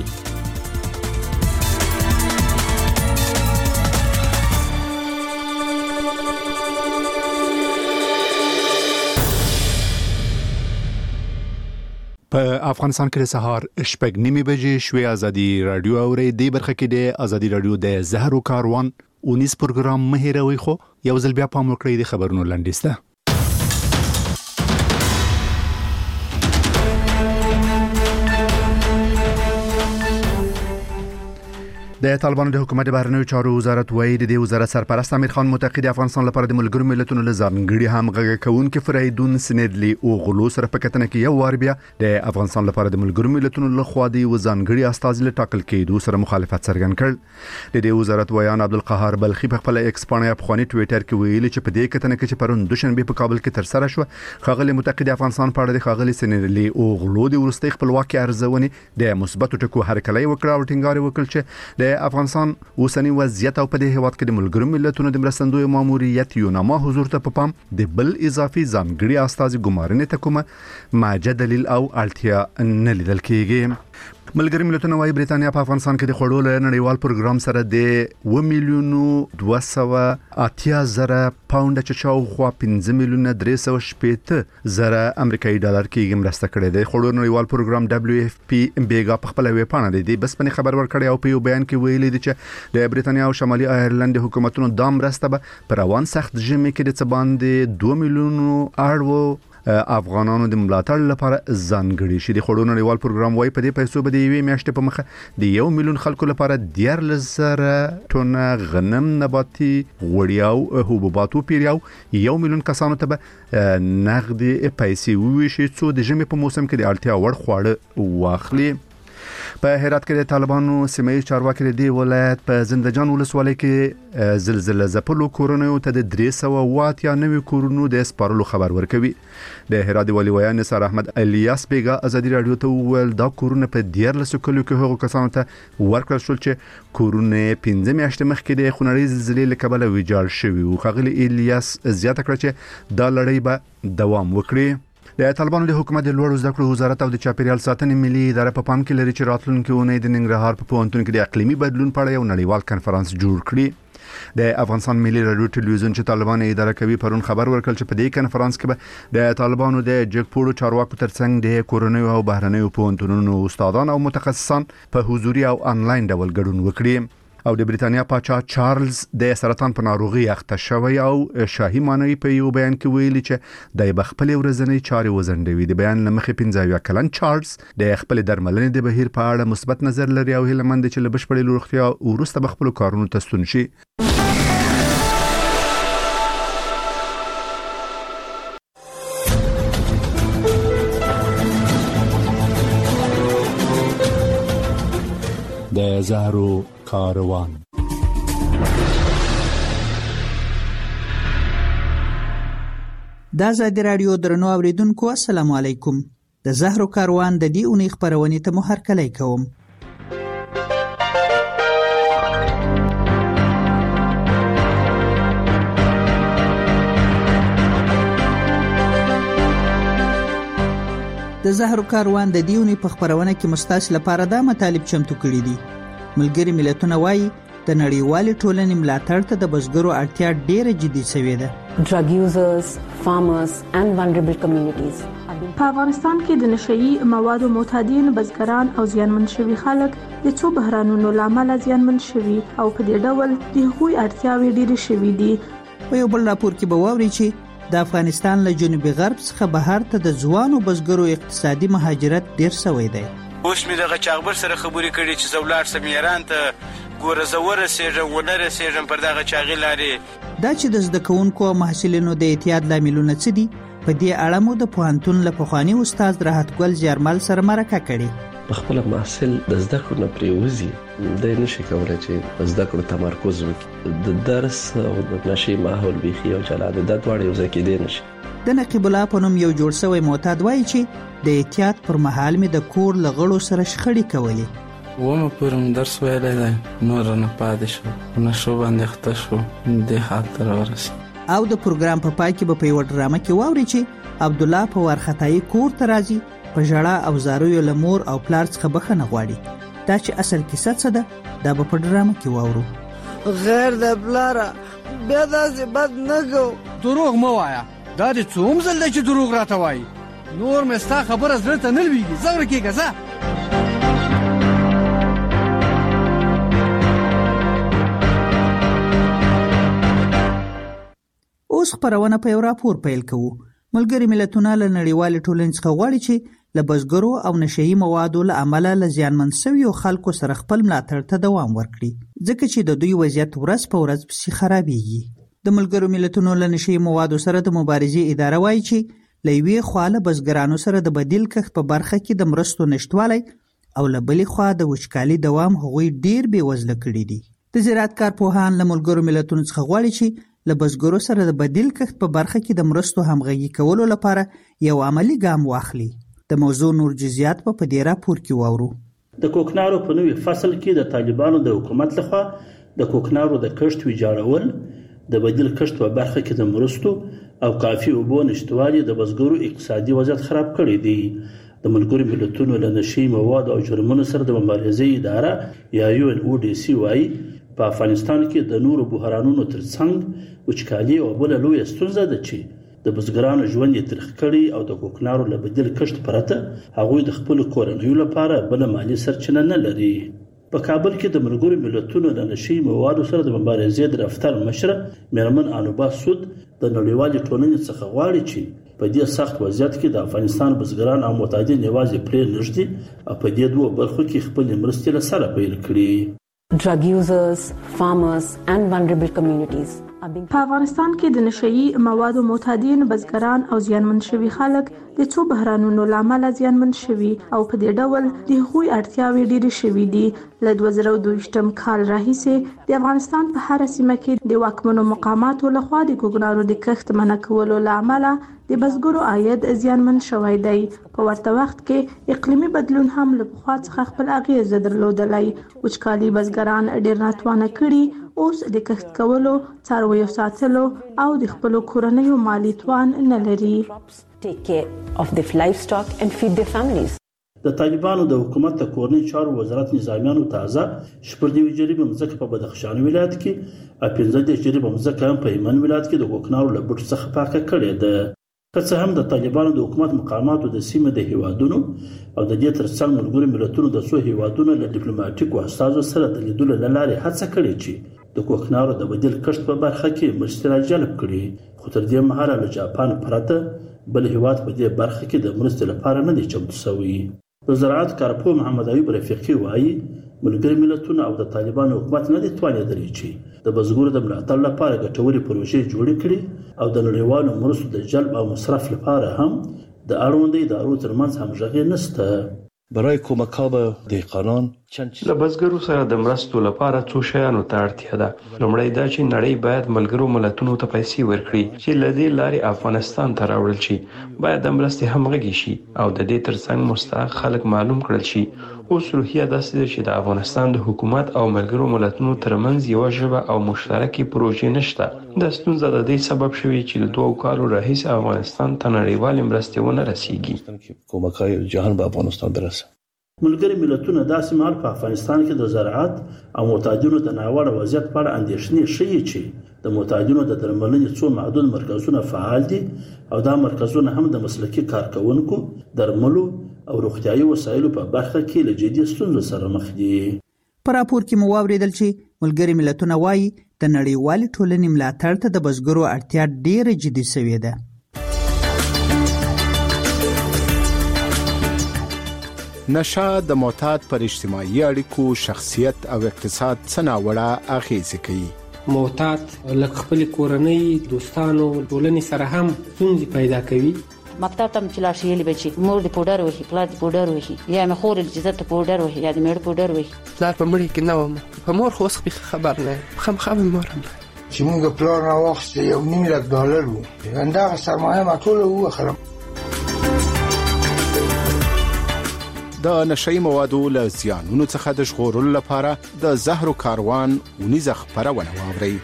په افغانستان کې د سهار شپږ نیمې بجې شوي ازادي رادیو اوري د برخه کې د ازادي رادیو د زهرو کاروان اونیس پروګرام مهیروي خو یو ځل بیا پام وکړئ د خبرونو لنډیسته. د طالبانو د حکومت بهرنیو چارو وزارت وایي د وزارت سرپرست امیر خان متقی د افغانستان لپاره د ملګرو ملتونو له ځانګړي همغږي کوونکي فریدون سنیدلی او غلو سره په کتنه کې یو وار بیا د افغانستان لپاره د ملګرو ملتونو له خوا د ځانګړي استازي له ټاکل کېدو سره مخالفت څرګند کړ. د دې وزارت ویان عبدالقهار بلخي په خپل ایکس باندې افغاني ټوئیټر کې ویلي چې په دې کتنه کې چې پرون دوشنبه په کابل کې تر سره شو خاغلی متقی د افغانستان په اړه د خاغلی سنیدلی او غلو د ورستي خپلواکي ارزونې د مثبت ټکو هرکلی وکړه او ټینګار وکړ چې د افغانستان اوسنی وضعیت او په دې هیواد کې د ملګرو ملتونو د مرستندوی ماموریت یوناما حضور ته په پام د بل اضافي ځانګړي استازي ګمارنې ته کومه ماجه دلیل او اړتیا نه لیدل کېږي. ملګري ملتونه وايي برېټانیا په افغانستان کې د خوړو له نړیوال پروګرام سره د و میلیونو دوه سوه اتیا زره پاونډ چې شاوخوا پنځه میلیونه درې سوه شپېته زره امریکایي ډالر کې مرسته کړې ده. خوړو نړیوال پروګرام دبليو اف پی بیګا په خپل ویب پاڼه دی بس پني خبر ورکړی او په یو بیان کې ویلي دي چې د برېټانیا او شمالي ایرلند حکومتونو د مرسته به پر روان سخت ژمي کې د څه باندې دوه میلیونو اړو افغانانو د ملاتړ لپاره ځانګړي شي. د خوړو نړیوال پروګرام وايي په دې پیسو به د یوې میاشتې په مخه د یو میلیون خلکو لپاره دیارلس زره ټنه غنم نباتي غوړي او حبوبات او پیریاو یو میلیون کسانو ته به نغدي پیسې وویشي څو د ژمي په موسم کې د اړتیا وړ خواړه واخلي. په هرات کې د طالبانو سیمه چارواکي د ولایت په زندجان ولسوالۍ کې زلزلہ ځپلو کورونو ته د درې سوه وات یا نوي کورونو د سپارلو خبر ورکوي. د هرات والي ویان نثار احمد الیاس بیګا ازادي رادیو ته ویل دا کورونه په دیارلس کلو کې هغو کسانو ته ورکړل شول چې کورونه پنځه میاشتې مخکې د خونړۍ زلزلې له کبله ویجاړ شوي وو. ښاغلي الیاس زیاته کړه چې دا لړۍ به دوام وکړي. د طالبانو د حکومت د لوړو زده کړو وزارت او د چاپیریال ساتنې ملي اداره په پام کې لري چې راتلونکي اونۍ د ننګرهار په پوهنتون کې د اقلیمي بدلون په اړه یو نړیوال کنفرانس جوړ کړي. د افغانستان ملي رادیو ټلویزیون چې طالبان اداره کوي پرون خبر ورکړ چې په دې کنفرانس کې به د طالبانو د جګپوړو چارواکو ترڅنګ د کورونیو او بهرنیو پوهنتونونو استادان او متخصصان په حضوري او انلاین ډول ګډون وکړي. او د برېټانیا پاچا چارلز د سرطان په ناروغي اخته شوی او شاهي مانوي په یو بیان کې ویلي چې د خپل ورځنی چارې وزندوي. د بیان لمخې پنځه کلن چارلز د خپل درملنې د بهیر په اړه مثبت نظر لري او هیله مند چې له بشپړې روغتیا وروسته به خپل کارونو ته ستون شي. د زهرو کاروان. د ازادي رادیو درنو اوریدونکو السلام علیکم. د زهرو کاروان د دې اونۍ خبرونه ته مو هرکلی کوم. د زهرو کاروان د دیونی په خبرونه کې مستاس لپاره دا مطالب چمتو کړی دي. ملګری ملتونه وایي د نړیوالې ټولنې ملاتړ ته د بزګرو اړتیا ډیره جدي شوې ده. Drug users, farmers and vulnerable communities. په افغانستان کې د نشئی موادو معتادین بزګران او زیانمن شوي خلک د څو بحرانونو لامل زیانمن شوي او په دې ډول د هغوی اړتیاوې ډیرې شوي دي. په یو بل راپور کې به واوري چې د افغانستان له جنوبي غرب څخه بهر ته د ځوانو بزګرو اقتصادي مهاجرت ډیر شوی دی. اوس مې دغه چاغبر سره خبرې کړې چې زولار سم ایران ته ګوره زوره سیژن ولر سیژن پر دغه چاغي لارې. دا چې د زده کوونکو او محصلینو د اعتیاد لاملونه څه دي په دې اړه مو د پوهنتون له پخواني استاد راحت ګل زیارمل سره مرکه کړې. په خپل محصل د زده کړو نه پریوزي د نشي کولای چې په زده کړو تمرکز وکړي. د درس او د نشي ماحول بيخي او جلاله د دوړې یو ځکه دی نشي. د نقیب الله په نوم یو جوړ شوی معتاد وایي چې د احتیاط پر مهال می د کور لغړو سره شخړې کولې. ومه پرم درس ویلای دی نور نه پاتې شو نه شو باندې خطه شو د خاطر ورسې. او د پروګرام په پای کې به په یو ډرامه کې واوري چې عبد الله په ورختای کور ته راځي په ژړا او زارویو لمور او پلار څخه بخښنه غواړي. دا چې اصل کیسه څه ده دا به په ډرامه کې واورو. غیر د بلاره بیا داسې بد نه کو. دروغ مه وایا دا دې څوم ځل دی چې دروغ راته وایي. نور مې ستا خبره زړه ته نه لوېږي. ځه ورکېږه ځه. اوس خپرونه په یو راپور پیل کوو. ملګري ملتونه له نړیوالې ټولنې څخه غواړي چې له بزګرو او نشهیي موادو له امله له زیانمن شویو خلکو سره خپل ملاتړ ته دوام ورکړي ځکه چې د دوی وضعیت ورځ په ورځ پسې خرابېږي. د ملګرو ملتونو له نشهیي موادو سره د مبارزې اداره وایي چې له یوې خوا له بزګرانو سره د بدیل کښت په برخه کې د مرستو نشتوالی او له بلې خوا د وچکالي دوام هغوی ډیر بېوزله کړي دي. د زراعت کارپوهان له ملګرو ملتونو څخه غواړي چې له بزګرو سره د بدیل کښت په برخه کې د مرستو همغږي کولو لپاره یو عملی ګام واخلي. د موضوع نور جزئیات په دې راپور کې واورو. د کوکنارو په نوې فصل کې د طالبانو د حکومت لخوا د کوکنارو د کښت ویجاړول، د بدیل کښت په برخه کې د مرستو او کافي اوبو نشتوالي د بزګرو اقتصادي وضعیت خراب کړی دی. د ملګرو ملتونو له نشهیي موادو او جرمونو سره د مبارزې اداره یا یو ان او ډي سي وايي په افغانستان کې د نورو بحرانونو ترڅنګ وچکالي او بل لوی ستونزه ده چې د بزګرانو ژوند یې ترخ کړي او د کوکنارو له بدیل کښت پرته هغوی د خپل کورنیو لپاره بل مالی سرچینه نه لري. په کابل کې د ملګرو ملتونو د نشهیي موادو سره د مبارزې د دفتر مشره میرمن انوبا سود د نړیوالې ټولنې څخه غواړي چې په دې سخت وضعیت کې د افغانستان بزګران او معتادین یوازې پرې نږدي او په دې دوه برخو کې خپل مرستې له سره پیل کړي. Drug users, farmers and vulnerable communities. په افغانستان کې د نشهیي موادو معتادین، بزګران او زیانمن شوي خلک د څو بحرانونو له امله زیانمن شوي او په دې ډول د هغوی اړتیاوې ډېرې شوي دي. له دوه زره دوه ویشتم کال راهیسې د افغانستان په هره سیمه کې د واکمنو مقاماتو لخوا د کوکنارو د کښت منع کولو له امله د بزګرو عاید زیانمن شوی دی. په ورته وخت کې اقلیمي بدلون هم له پخوا څخه خپل اغیز درلودلی. وچکالي بزګران ډېر ناتوانه کړي. اوس د کښت کولو، څارویو ساتلو او د خپلو کورنیو مالی توان نه لري. د طالبانو د حکومت د کورنۍ چارو وزارت نظامیانو تازه شپږ نوي جریبه مځکه په بدخشان ولایت کې او پنځه دېرش جریبه مځکه هم په هلمند ولایت کې د کوکنارو له بوټو څخه پاکه کړې ده. که څه هم د طالبانو د حکومت مقاماتو د سیمې د هیوادونو او د دې ترڅنګ ملګرو ملتونو د څو هیوادونو له ډیپلوماټیکو استازو سره د لیدلو له لارې هڅه کړې چې د کوکنارو د بدیل کښت په برخه کې مرستې راجلب کړي، خو تر دې مهاله له جاپان پرته بل هیواد په دې برخه کې د مرستې لپاره نه دی چمتو شوی. د زراعت کارپوه محمد ایوب رفیقي وایي ملګري ملتونه او د طالبانو حکومت نه دي توانېدلی چې د بزګرو د ملاتړ لپاره ګټورې پروژې جوړې کړي او د نړیوالو مرستو د جلب او مصرف لپاره هم د اړوندو ادارو ترمنځ همغږي نشته. برای کمک به دهقانان له بزګرو سره د مرستو لپاره څو شیانو ته اړتیا ده. لومړی دا چې نړۍ باید ملګرو ملتونو ته پیسې ورکړي چې له دې لارې افغانستان ته راوړل شي. باید د مرستې همغږي شي او د دې ترڅنګ مستحق خلک معلوم کړل شي. اوس روحیه داسې ده چې د افغانستان د حکومت او ملګرو ملتونو ترمنځ یوه ژبه او مشترکې پروژې نشته. دا ستونزه د دې سبب شوې چې له دوو کالو راهیسې افغانستان ته نړیوالې مرستې ونه رسیږي. کمک‌های جهان به افغانستان برسه. ملګري ملتونه داسې مهال په افغانستان کې د زراعت او معتادینو د ناوړه وضعیت په اړه اندېښنې ښیي چې د معتادینو د درملنې څو محدود مرکزونه فعال دي او دا مرکزونه هم د مسلکي کارکونکو، درملو او روغتیايي وسایلو په برخه کې له جدي ستونزو سره مخ دي. په راپور کې مو واورېدل چې ملګري ملتونه وایي د نړیوالې ټولنې ملاتړ ته د بزګرو اړتیا ډېره جدي شوې ده. نشه د معتاد پر اجتماعي اړیکو، شخصیت او اقتصاد څه ناوړه اغیزې کوي. معتاد لکه خپل کورنۍ، دوستانو، ټولنې سره هم ستونزې پیدا کوي. مکتب ته چې لاړ شي بچي مور د پودر وهي پلار د پودر وهي یا مې خور د عزت پودر وهي یا د مېړه پودر وهي پلار په مړي کې نه وم په مور خو اوس خبر نه خم خم مور چې موږ پلان راوخسته یو نیم لک ډالر وو همدغه سرمایه ما ټوله واخلم. د نشئی موادو له زیانونو څخه د ژغورلو لپاره د زهرو کاروان ونیزه خپرونه واورئ.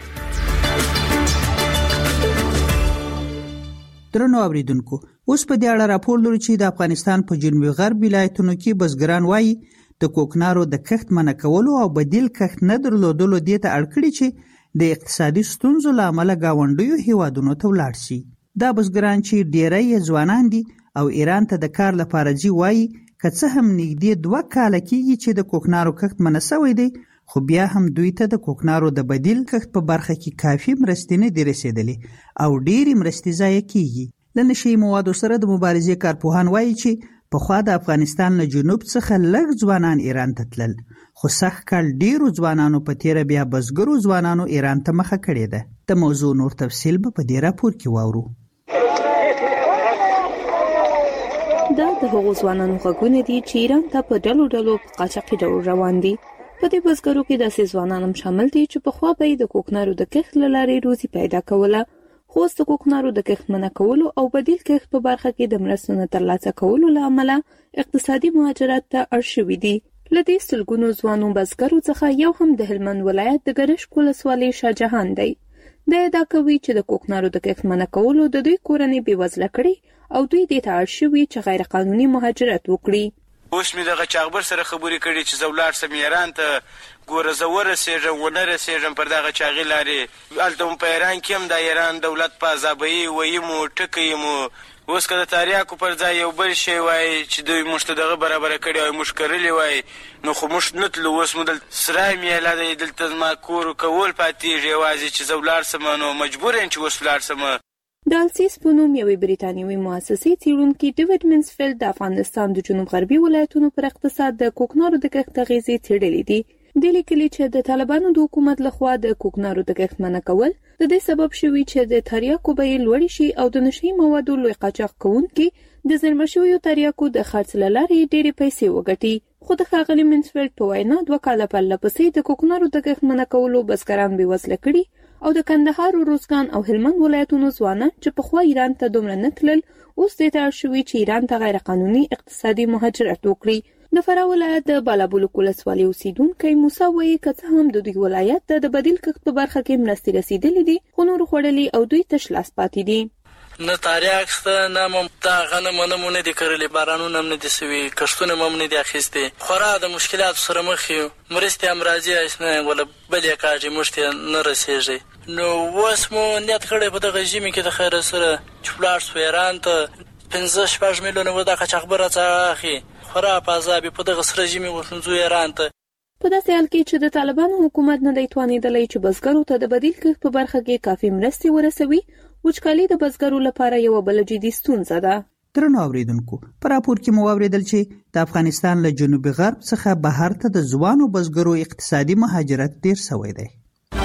درنو اوریدونکو اوس په دې اړه راپور لرو چې د افغانستان په جنوبي غرب ولایتونو کې بزګران وایي د کوکنارو د کښت منع کولو او بدیل کښت نه درلودلو دې ته اړ کړي چې د اقتصادي ستونزو له امله ګاونډیو هیوادونو ته ولاړ شي. دا بزګران چې ډېری یې ځوانان دي او ایران ته د کار لپاره ځي وایي که څه هم نږدې دوه کاله کېږي چې د کوکنارو کښت منع شوی دی خو بیا هم دوی ته د کوکنارو د بدیل کښت په برخه کې کافي مرستې نه دي رسېدلې او ډېرې مرستې ضایع کېږي. له نشهیي موادو سره د مبارزې کارپوهان وایي چې پخوا د افغانستان له جنوب څخه لږ ځوانان ایران ته تلل خو سږ کال ډېرو ځوانانو په تېره بیا بزګرو ځوانانو ایران ته مخه کړې ده. د موضوع نور تفصیل به په دې راپور کې واورو. دا د هغو ځوانانو غږونه دي چې ایران ته په ډلو ډلو په قاچاقي ډول روان دي. په دې بزګرو کې داسې ځوانان هم شامل دي چې پخوا به یې د کوکنارو د کښت له لارې روزي پیدا کوله خو اوس د کوکنارو د کښت منع کولو او بدیل کښت په برخه کې د مرستو نه ترلاسه کولو له امله اقتصادي مهاجرت ته اړ شوي دي. له دې سلګونو ځوانو بزګرو څخه یو هم د هلمند ولایت د ګرشک ولسوالۍ شاهجهان دی. دا ادعا کوي چې د کوکنارو د کښت منع کولو د دوی کورنۍ بېوزله کړي او دوی دې ته اړ شوي چې غیر قانوني مهاجرت وکړي. اوس مې دغه چاغبر سره خبرې کړې چې زه ولاړ سم ایران ته ګوره زه ورسېږم ونه رسېږم پر دغه چاغې لارې هلته هم په ایران کې هم د ایران دولت په عذابوي ویمو ټکیمو. اوس که د تاریاکو پر ځای یو بل شی وای چې دوی موږ ته دغه برابره کړي وای موږ کرلي وای نو خو موږ نه تلو. اوس مو دلته سرای میله دی دلته زما کور کول پاتېږي یوازې چې زه ولاړ سم نو مجبور یم چې اوس ولاړ سم. د السیس په نوم یوې بریتانیوي مؤسسې څېړونکي ډیوډ منسفیلډ د افغانستان د جنوب غربي ولایتونو پر اقتصاد د کوکنارو د کښت اغېزې څېړلې دي. د لیکلي چې د طالبانو د حکومت لخوا د کوکنارو د کښت منع کول د دې سبب شوي چې د تریاکو بیې لوړې شي او د نشهیي موادو لوی قاچاق کوونکي د زېرمه شویو تریاکو د خرڅ له لارې ډېرې پیسې وګټي. خو د ښاغلي منسفیلډ په وینا دوه کاله پرله پسې د کوکنارو د کښت منع کولو بزګران بېوزله کړي او د کندهار روزګان او هلمند ولایتونو ځوانان چې پخوا ایران ته دومره نه تلل اوس دې ته اړ شوي چې ایران ته غیر قانوني اقتصادي مهاجرت وکړي. د فراه ولایت د بالابلوک ولسوالۍ اوسیدونکی موسی وایي که څه هم د دوی ولایت ته د بدیل کښت په برخه کې مرستې رسېدلې دي خو نور خوړلي او دوی تش لاس پاتې دي. نه تاریاک شته نه مم دا غنم نه مونږ دي کرلې بارانونه هم نه دي سوي کښتونه هم نه دي اخیستي خورا د مشکلات سره مخ یو مرستې هم راځي اسنه ولا بلې کاږي موږ ته نه رسېږي. نو اوس مو نیت کړی په دغه ژمي کې د خیر سره چې ولاړ سو ایران ته پنځه شپږ میلیونه و دغه چاغبره څخه خورا په عذاب په دغه سره ژمي ورنځو ایران ته. په داسې حال کې چې د طالبانو حکومت نه دی توانېدلی چې بزګرو ته د بدیل کښت په برخه کې کافي مرستې ورسوي وچکالي د بزګرو لپاره یوه بله جدي ستونزه ده. درنو اوریدونکو په راپور کې مو واورېدل چې د افغانستان له جنوبي غرب څخه بهر ته د ځوانو بزګرو اقتصادي مهاجرت ډېر شوی دی.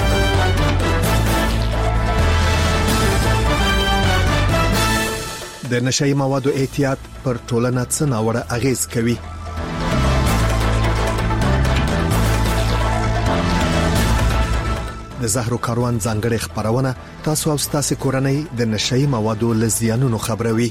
د نشهیي موادو احتیاط پر ټولنه څه ناوړه اغېز کوي؟ د زهرو کاروان ځانګړې خبرونه تاسو او تاسو کورنۍ د نشهیي موادو له زیانونو خبروي.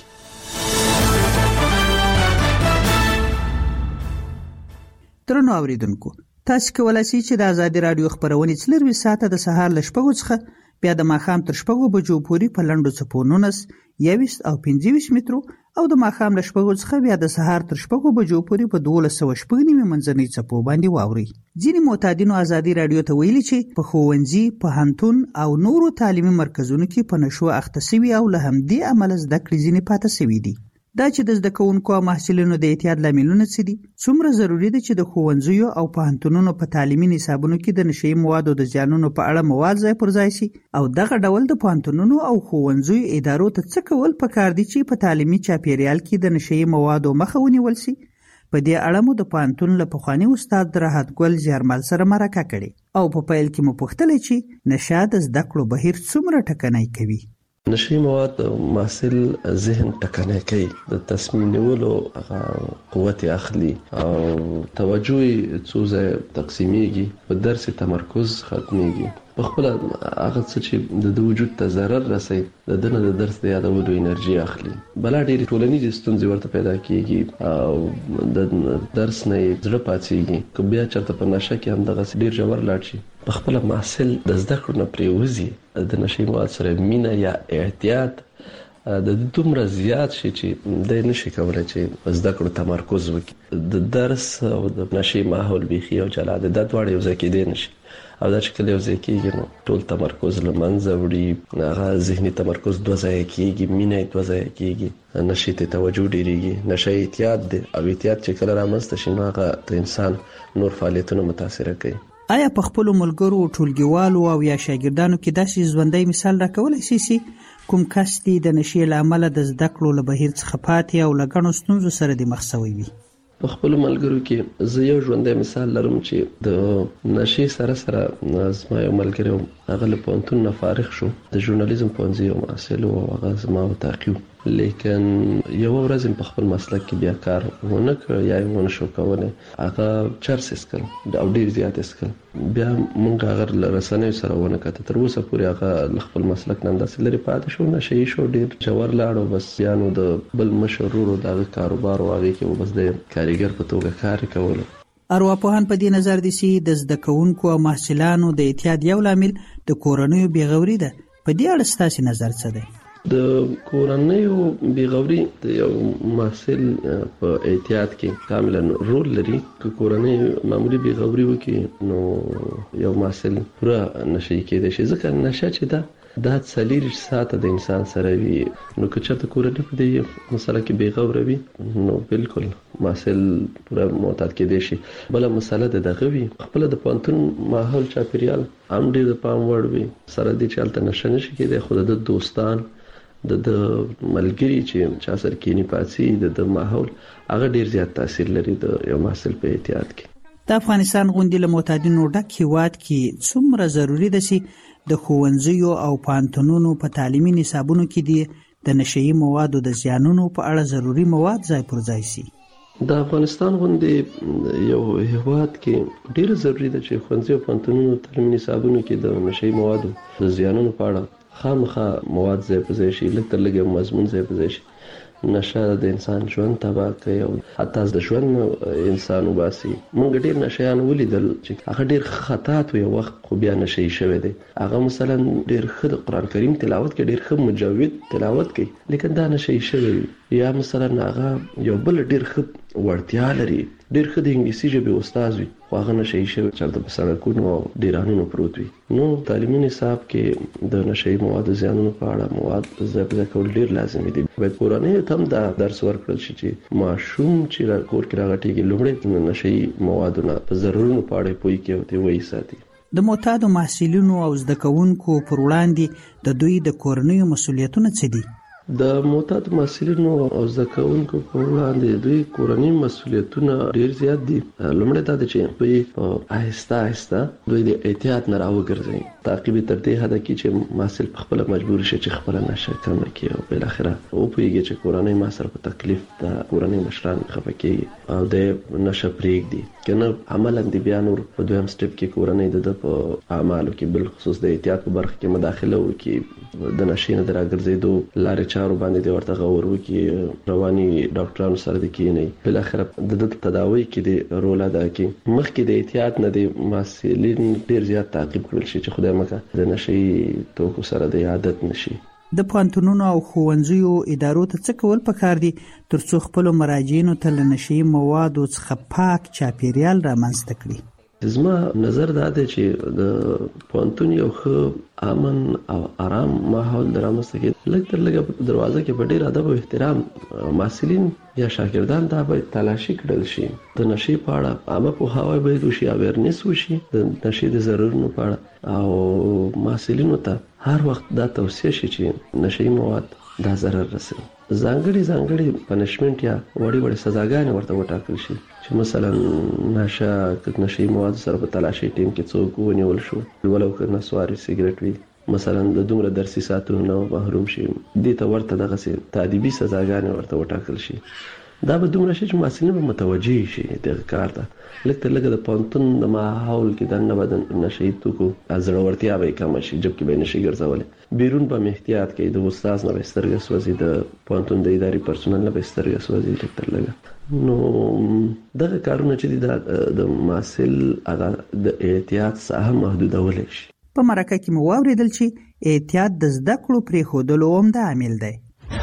درنو اوریدونکو تاسو کولای شئ چې د ازادي رادیو خبرونه څلور ساعته د سهار ل شپږو څخه بیا د ماښام تر شپږو بجو پورې په لنډو څپو نونس یویس او پنځه ویشت مترو او د ماښام له شپږو څخه بیا د سهار تر شپږو بجو پورې په دولس سوه شپږ نیمې منځنۍ څپو باندې واورئ. ځینې معتادینو ازادي رادیو ته ویلي چې په ښوونځي، پوهنتون او نورو تعلیمي مرکزونو کې په نشو اخته سوي او له همدې امله زده کړې ځینې پاتې سوي دي. دا چې د زده کوونکو او محصلینو د احتیاط لاملونه څه دي؟ څومره ضروري ده چې د ښوونځیو او پوهنتونونو په تعلیمي نصابونو کې د نشهیي موادو د زیانونو په اړه مواد ځای پر ځای شي او دغه ډول د پوهنتونونو او ښوونځیو ادارو ته څه کول پکار دي چې په تعلیمي چاپیریال کې د نشهیي موادو مخه ونیول شي؟ په دې اړه مو د پوهنتون له پخواني استاد راحت ګل زیارمل سره مرکه کړې او په پیل کې مو پوښتلې چې نشه د زده کړو بهیر څومره ټکنی کوي. نشي مواد محصل ذهن ټکنی کوي، د تصمیم نیولو قوت اخلي او توجه څو ځای تقسیمیږي، په درس تمرکز ختميږي، په خپل هغه څه چې د وجود ته ضرر رسي د دنه د درس د یادولو انرژي اخلي. بلا ډېری ټولنیز ستونزې ورته پیدا کیږي او د درس نه زړه پاتېږي. که بیا چرته په نشه کې هم دغه ډېر ژور لاړ شي، په خپل محصل د زده کړو نه پرېوځي، د نشي مواد سره مینه یا احتیاط د دومره زیات شي چې د نشي کولای چې زده کړو تمرکز وکړي. د درس او د نشي ماحول بيخي او جلا د دوه یو ځای کېدای نشي، او دا چې کله یو ځای کېږي نو ټول تمرکز له منځه وړي، هغه ذهني تمرکز دوه ځای کېږي، مینه دوه ځای کېږي، نشي ته توجه ډېرېږي. نشه احتیاط دی او احتیاط چې کله رامنځته شي نو هغه د انسان نور فعالیتونه متاثره کوي. آیا په خپل ملګرو ټولګیوالو او یا شاګردانو کې داسې ژوندۍ مثال راکولای شي چې کوم کس دی د نشي له امله د زده کړو له بهیر څخه پاتې او له ګڼو ستونزو سره د مخ شوی وي؟ په خپل ملګرو کې زه یو ژوندۍ مثال لرم چې د نشي سره سره زما یو ملګری هغه له پوهنتون نه فارغ شو، د ژورنالیزم پوهنځي یو محصل و، هغه زما تعقیب، لیکن یو ورځ په خپل مسلک کې بیا کار ونه کړ یا یې ونه شو کولی، هغه چرس اسکل او ډېر زیات اسکل. بیا موږ هغه له رسنیو سره ونه کته، تر اوسه پورې هغه له خپل مسلک نه همداسې لرې پاتې شو، نشه یې شو، ډېر ژور لاړ او بس بیا نو د بل مشر ورور د هغه کاروبار و هغې کې بس د کارګر په توګه کار یې کولو. ارواپوهان په دې نظر دي چې د زده کوونکو او محصلانو د اعتیاد یو لامل د کورنیو بېغوري ده. په دې اړه ستاسې نظر څه دی؟ د کورنیو بېغوري د یو محصل په احتیاط کې کاملا رول لري. که کورنۍ معمولی بېغوري وکړي نو یو محصل پوره نشه کېدای شي، ځکه نشه چې ده دا څلېرویشت ساعته د انسان سره وي. نو که چېرته کورنۍ په دې مسله کې بېغوره وي نو بالکل محصل پوره معتاد کېدای شي. بله مسله د دغه وي خپله د پوهنتون ماحول چاپېریال هم ډېر د پام وړ وي، سره دې چې هلته نشه نه شي کېدای، خو د ده دوستان د د ملګري چې چا سره کینی پاتې د د ماحول هغه ډیر زیات تاثیر لري د یو محصل په احتیاط کې. د افغانستان غونډې له معتادینو ډک هیواد کې څومره ضروری ده چې د ښوونځیو او پوهنتونونو په تعلیمي نصابونو کې دي د نشهیي موادو د زیانونو په اړه ضروري مواد ځای پر ځای شي؟ د افغانستان غونډې یو هیواد کې ډیر ضروری ده چې ښوونځي او پوهنتونونو تعلیمي نصابونو کې د نشهیي موادو د زیانونو په اړه خامخا مواد ځای په ځای شي، لږ تر لږه مضمون ځای په ځای شي. نشه د انسان ژوند تباه کوي او حتی د ژوند انسان وباسي. موږ ډېر نشهیان ولیدل چې هغه ډېر خطاط و یو وخت خو بیا نشهیي شوی دی. هغه مثلا ډېر ښه د قرآن کریم تلاوت کوي، ډېر ښه مجود تلاوت کوي، لیکن دا نشهیي شوی وي. یا مثلا هغه یو بل ډېر ښه وړتیا لري، ډېر ښه د انګلیسي ژبې استاد وي، خو هغه نشهیي شوی چېرته په سړکونو او ډیرانونو پروت وي. نو تعلیمي نصاب کې د نشهیي موادو زیانونو په اړه مواد ځای په ځای کول ډېر لازمي دي. باید کورنۍ ته هم دا درس ورکړل شي چې ماشوم چې کور کې راغټېږي لومړی د نشهیي موادو نه په ضررونو په اړه پوه کړي او ته وایي ساتي. د معتادو محصلینو او زده کوونکو پر وړاندې د دوی د کورنیو مسؤلیتونه څه دي؟ د معتاد محصلینو او زده کوونکو په وړاندې دوی کورني مسؤلیتونه ډیر زیات دي. لومړی دا ده چې دوی په آهسته آهسته دوی د احتیاط نه راوګرځوي. تعقیب تر دې حده کې چې محصل په خپله مجبور شي چې خپله نشه کمه کړي او بالاخره وپوهېږي چې کورنۍ ما سره په تکلیف د کورنۍ مشران خفه کېږي او د نشه پرېږدي. که نه عملا د بیا نور په دویم سټپ کې کورنۍ د ده په اعمالو کې بالخصوص د احتیاط په برخه کې مداخله وکړي، د نشې نه د راګرځېدو لارې چارو باندې د ورته غور وکړي، رواني ډاکټرانو سره د کښېنئ، بالاخره د ده تداوی کې د رول ادا کړي. مخکې د احتیاط نه د محصلین ډېر زیات تعقیب کړل شي چې خدای مکه د نشهیي توکو سره د عادت نشي. د پوهنتونونو او ښوونځیو ادارو ته څه کول پکار دي ترڅو خپلو مراجعینو ته له نشهیي موادو څخه پاک چاپیریال رامنځته کړي؟ زما نظر دا دی چې د پوهنتون یو ښه امن او آرام ماحول د رامنځته کېدو لږ تر لږه په دروازه کې په ډېر ادب او احترام محصلین یا شاګردان دا باید تلاشي کړل شي. د نشې په اړه عامه پوهاوی باید وشي، اویرنس وشي د نشې د ضررونو په اړه، او محصلینو ته هر وخت دا توصیه شي چې نشهیي مواد دا ضرر رسوي. ځانګړي ځانګړي پنشمنټ یا وړې وړې سزاګانې ورته وټاکل شي چې مثلا نشه نشهیي موادو سره په تلاشي ټیم کې څوک ونیول شو، ولو که نسواري سګرټ وي مثلا د دومره درسي ساعتونو نه محروم شي، دې ته ورته دغسې تادیبي سزاګانې ورته وټاکل شي. دا به دومره شي چې محصلین به متوجه شي دغه کار ته. لږ تر لږه د پوهنتون د ماحول کې دننه به د نشهیي توکو زړورتیا به یې کمه شي، جبکې به یې نشي ګرځولی. بیرون به مې احتیاط کوي، د استاذ نه به یې سترګه سوځي، د پوهنتون د اداري پرسونل نه به یې سترګه سوځي لږ تر لږه. نو دغه کارونه چې دي د محصل هغه د احتیاط څخه محدودولی شي. په مرکه کې مو واورېدل چې احتیاط د زده کړو پرېښودلو عمده عامل دی.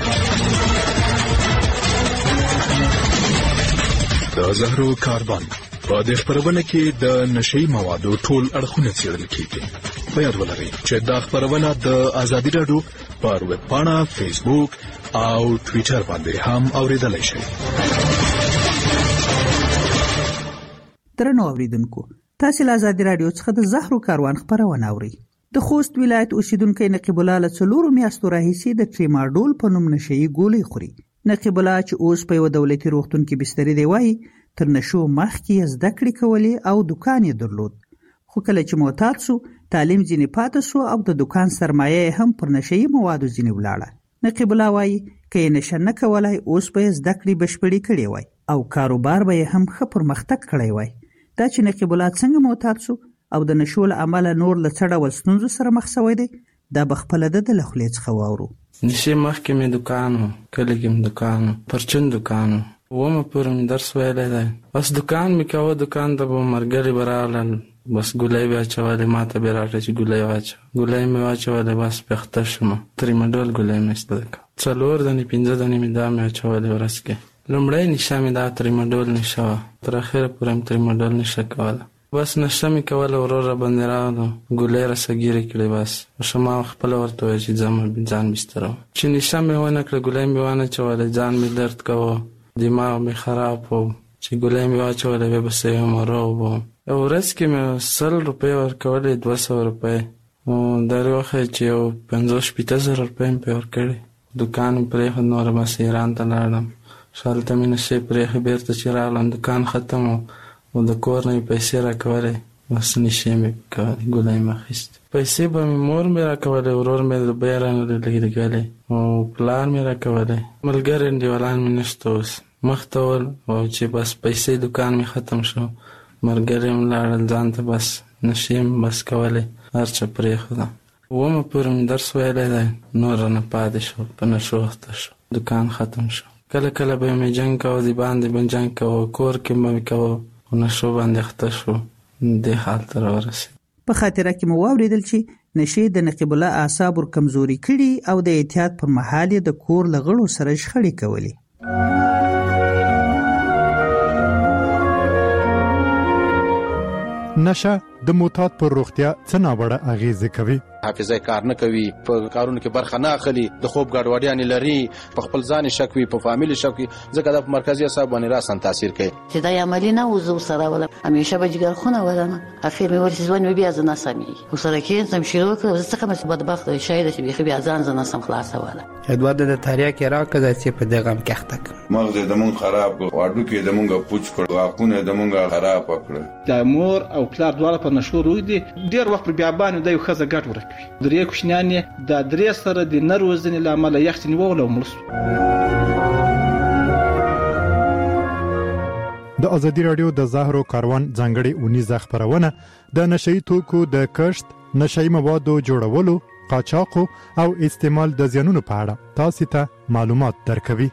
د زهرو کاروان په دې خبرونه کې د نشئی موادو ټول اړخونه څېړل کیږي. په یاد ولرئ چې دا خبرونه د ازادي راډیو پر ویب پاڼه، فیسبوک او ټویټر باندې هم اوریدلای شئ. درنو اوریدونکو، تاسو له ازادي راډیو څخه د زهرو کاروان خبرونه اورئ. د خوست ولایت اوسیدونکو نقیب الله له څلورو میاشتو راهیسې د ټریماډول په نوم نشئی ګولۍ خوري. نقیب الله چې اوس په یو دولتي روغتون کې بستري دی وایي تر نشو مخکې زده کړې کولې او دکان یې درلود، خو کله چې معتاد سو تعلیم ځینې پاتې سو او د دکان سرمایه هم پر نشئی موادو ځینې ولاړه. نقیب الله وایي که یې نشه نه کولای اوس به یې زده کړې بشپړې کړې وای او کاروبار به یې هم ښه پرمختګ کړی وای. دا چې نقیب الله څنګه معتاد سو او د نشو له امله نور له څه ډول ستونزو سره مخ شوی دی، دا به خپله د ده له خولې څخه واورو. نشې مخکې مې دکان و، کلي کې مې دکان و، پرچون دکان و، اومه پورې مې درس ویلی دی. بس دکان مې کوه، دکان ته به ملګري به راغلل، بس ګولۍ به اچولې، ما ته به یې راکړه چې ګولۍ واچوه. ګولۍ مې واچولې، بس پیخته شومه. تریماډول ګولۍ مې ایسته کړه، څلور دانې پنځه دانې مې دا مې اچولې ورځ کې. لومړی نشه مې دا تریماډول نشه وه، تر اخره پورې مې تریماډول نشه کوله. بس نشه مې کوله، ورور را باندې راغلو، ګولۍ راسه ګیرې کړې. بس ښه ما خپله ورته وویل چې ځم ځان بستره وم. چې نشه مې ونه کړه، ګولۍ مې وانه چولې، ځان مې درد کوه، دماغ مې خراب و. چې ګولۍ مې واچولې بیا به صحیح وم، روغ وم. یو ورځ کې مې سل روپۍ ورکولې، دوه سوه روپۍ. نو درې وښیه چې یو پنځوس شپېته زره روپۍ مې پرې ورکړې. دکان مې پرېښود، نوره بس ایران ته لاړم. هلته مې نشې پرېښې، بېرته چې راغلم دکان ختم و او د کور نه مې پیسې راکولې، بس نشې مې کولې، ګولۍ مې اخیستې. پیسې به مې مور مې راکولې، ورور مې د بیه رانه لګېدلې او پلار مې راکولې. ملګري انډیوالان مې نشته اوس، مخ ته ول. او چې بس پیسې دکان مې ختم شو، ملګري مې لاړل ځان ته، بس نشې مې بس کولې، هر څه پرېښودم. اومه پورې مې درس ویلی دی، نور رانه پاتې شو، په نشو اخته شو، دکان ختم شو. کله کله به مې جنګ کوه، د باندې به جنګ کوه، کور کې به مې کوه، نشو باندې اخته شو، دې حال ته راورسېد. په خاطره کې مو واورېدل چې نشې د نقیب الله اعصاب ور کمزوري کړي او د احتیاط پر مهال یې د کور له غړو سره شخړې کولې. نشه د معتاد پر روغتیا څه ناوړه اغېزې کوي؟ حافظه کار نه کوي، په کارونو کې برخه نه اخلي، د خوب ګډوډیانې لري، په خپل ځان شک وي، په فامیل شک وي، ځکه دا په مرکزي اعصاب باندې راسن تاثیر کوي. چې دا عملی نه وزو سره ولا همیشه به جګر خونه ولما اخر مې ورسې ځوان مې بیا ځنه سمي او سره کې سم شروع کړ، زه څنګه مې بدبخت شاید چې بيخي بیا ځان ځنه سم خلاص ولا ادوار د تاریا کې راکړه چې په دغه کې اخته مغز د مون خراب کړ، واډو کې د مونږه پوچ کړ، واقونه د مونږه خراب کړ. د مور او پلار دواړه په نشو روي دي، ډیر وخت بیا باندې د یو خزه ګټ ورکوي. درې کوشنیان د درې سره د نروزنې لامل یخت نیول او مړ. د ازادي راډیو د زهرو کاروان ځانګړي اونیزه خبرونه د نشئی توکو د کښت، نشئی موادو جوړولو، قاچاقو او استعمال د زیانونو په اړه تاسو ته معلومات درکوي.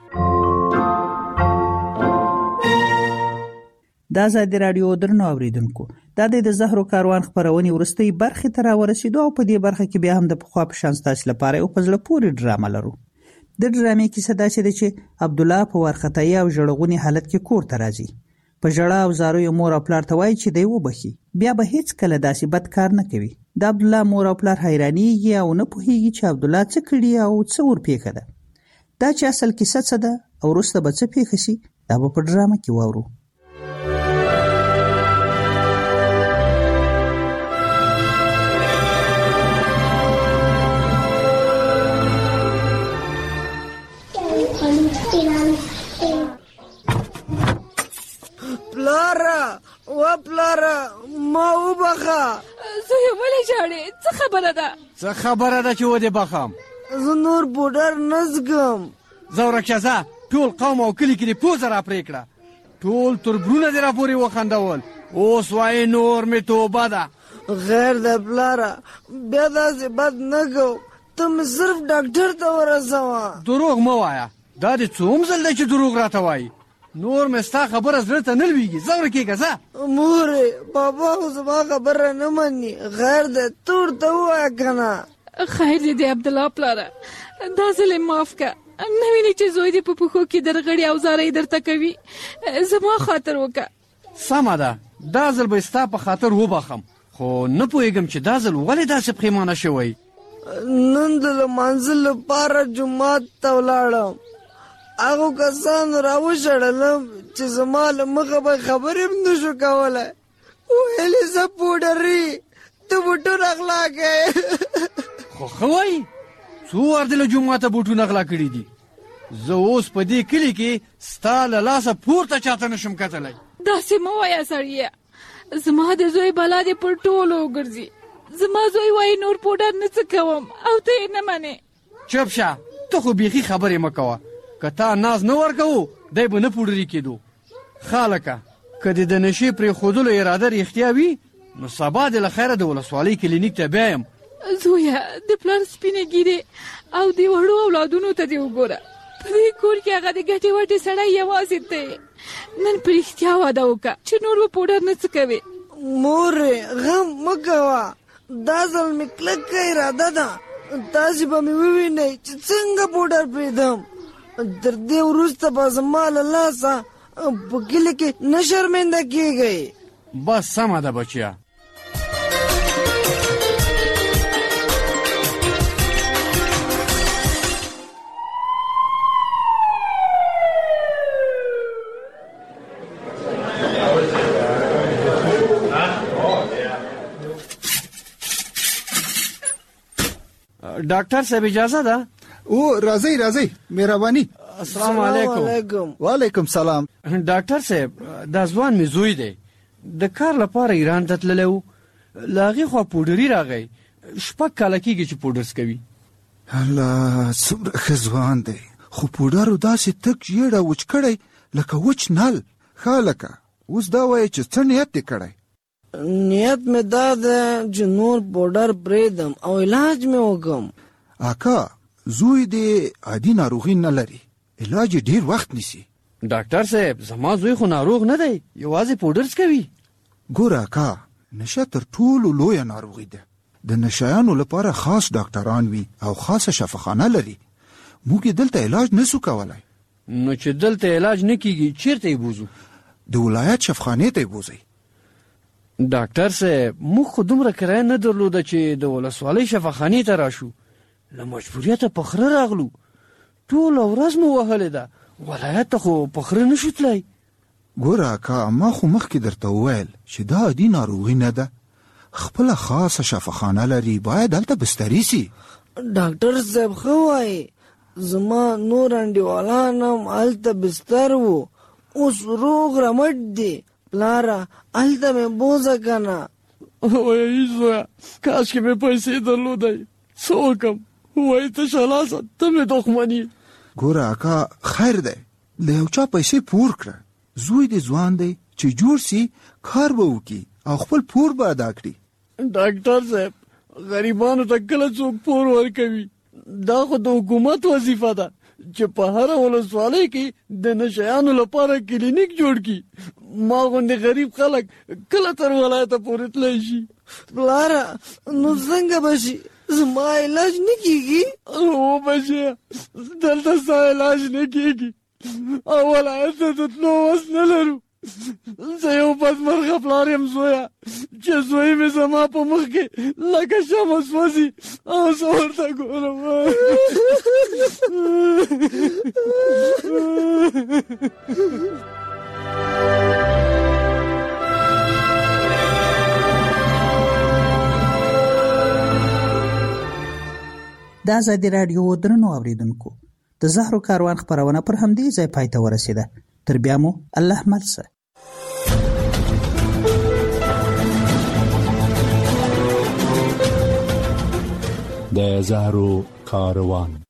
د ازادي راډیو درنو اوریدونکو، دا د زهرو کاروان خبرونه ورستۍ برخه ته راورسېدو او په دې برخه کې بیا هم د پخوا په شان تاسو لپاره یو په زړه پورې ډرامه لرو. د ډرامې کیسه دا چې عبد الله په ورختۍ او ژړغونی حالت کې کور ته راځي. په ژړا او زارو یې مور او پلار ته وایي چې دی وبخي، بیا به هیڅ کله داسې بد کار نه کوي. د عبد الله مور او پلار حیرانېږي او نه پوهېږي چې عبد الله څه کړي او څه ورپېښه ده. دا چې اصل کیسه څه ده او وروسته به څه پېښه شي، دا به په ډرامه کې واورو. پلاره و پلاره ما وبخه، زوی ولې ولې ژاړې؟ څه خبره ده؟ څه خبره ده چې ودې بخم؟ زه نور پوډر نه څښم. ځه ورکشه ځه، ټول قوم او کلي کې دې پوزه را پرې کړه، ټول تربرونه دې را پورې وخندول، اوس وایې نور مې توبه ده. غیر د پلاره بیا داسې بد نه کوم، ته مې صرف ډاکټر ته ورسوه. دروغ مه وایه، دا دې څوم ځل دی چې دروغ راته وایي؟ نور مې ستا خبره زړه ته نه لویږي. ځه ورکېږه ځه. مورې بابا خو زما خبره نه مني، غیر دی ته ورته ووایه که نه. خیر دی دی عبدالله پلاره، دا ځل یې معاف که. نه وینې چې زوی دې په پښو کې درغړي او زارۍ درته کوي، زما خاطر وکړه. سمه ده، دا ځل به ستا په خاطر وبخم، خو نه پوهېږم چې دا ځل ولې داسې پښیمانه شوی. نن د لمانځه لپاره جومات ته ولاړم، هغو کسانو راوشړلم چې زما له مخه به خبرې هم نه شو کولی. ویلې زه پوډري ته بوټونه غلا کوې. خو ښه وایي، څو وار دې له جوماته بوټونه غلا کړي دي؟ زه اوس په دې کلي کې ستا له لاسه پورته چاته نشم کتلی. داسې مه وایه سړیه، زما د زوی بلا دې پر ټولو وګرځي. زما زوی وایي نور پوډر نه څه کوم او ته یې نه منې. چپ شه، ته خو بیخي خبرې مه کوه، که تا ناز نه ورکوو دی به نه پوډري کېدو. ښه لکه که دې د نشې پرېښودلو اراده رښتیا وي نو سبا دې له خیره د ولسوالۍ کلینیک ته بیایم. زویه د پلار سپینې ګیرې او د وړو اولادونو ته دې وګوره، په دې کور کې هغه د ګټې وټې سړی یوازې دی. نن په رښتیا واده وکړه چې نور به پوډر نه څه کوې. مورې غم مه کوه، دا ځل مې کلکه اراده ده، تاسې به مې ووینئ چې څنګه پوډر پرېږدم. تر دې وروسته به زما له لاسه په کلي کې نه شرمنده کېږئ. بس سمه ده بچیه. ډاکټر صاحب اجازه ده؟ او راځئ راځئ مهرباني. السلام علیکم. وعلیکم سلام. ډاکټر صاحب دا ځوان مې زوی دی، د کار لپاره ایران ته تللی و، له هغې خوا پوډري راغی، شپږ کاله کېږي چې پوډرس کوي. الله څومره ښه ځوان دی، خو پوډرو داسې تک ژېړه وچ کړی لکه وچ نل. ښه لکه اوس دا وایي چې څه نیت دې کړی؟ نیت مې دا ده چې نور پوډر پرېږدم او علاج مې وکړم. اکا زوی دې عادي ناروغي نه لري، علاج ډیر وخت نیسي. ډاکټر صاحب زما زوی خو ناروغ نه دی، یوازې پوډرز کوي. ګوره اکا نشه تر ټولو لویه ناروغي ده، د نشایانو لپاره خاص ډاکټران وي او خاصه شفاخانه لري. موږ دلته علاج نسو کولای. نو چې دلته علاج نه کیږي چیرته یې بوزو؟ د ولایت شفاخانې ته یې بوزئ. ډاکټر صاحب موږ خو دومره کرایه نه درلوده چې د ولسوالۍ شفاخانې ته راشو، له مجبوریته په خره راغلو، ټوله ورځ مو وهلې ده، ولایت ته خو په خره نه شو تللی. ګوره اکا ما خو مخکې درته وویل چې دا عادي ناروغي نه ده، خپله خاصه شفاخانه لري، باید هلته بستري سي. ډاکټر صاحب ښه وایي، زما نور انډیوالان هم هلته بستر وو، اوس روغ رمټ دي. پلاره هلته مې بوځه که نه؟ وایي زویه کاشکې مې پیسې درلودی، څه وکړم؟ وایي تشه لاسه ته مې دښمني. ګوره اکا خیر دی، له یو چا پیسې پور کړه، زوی دې ځوان دی چې جوړ سي، کار به وکړي او خپل پور به ادا کړي. ډاکټر صاحب غریبانو ته کله څوک پور ورکوي؟ دا خو د حکومت وظیفه ده چې په هره ولسوالۍ کې د نشیانو لپاره کلینیک جوړ کړي. ما غوندې غریب خلک کله تر ولایته پورې تللی شي؟ پلاره نو څنګه به شي؟ زما علاج نه کېږي؟ هو بچیه دلته ستا علاج نه کېږي او ولایت ته د تلو وس نه لرو. زه یو بدمرغه پلار یم زویه چې زوی مې زما په مخ کې لکه شمع سوځي او زه ورته ګورم. د ازادي راډیو درنو اوریدونکو د زهرو کاروان خبرونه پر همدې ځای پای ته ورسیده. تر بیا مو الله ملسه. د زهرو کاروان.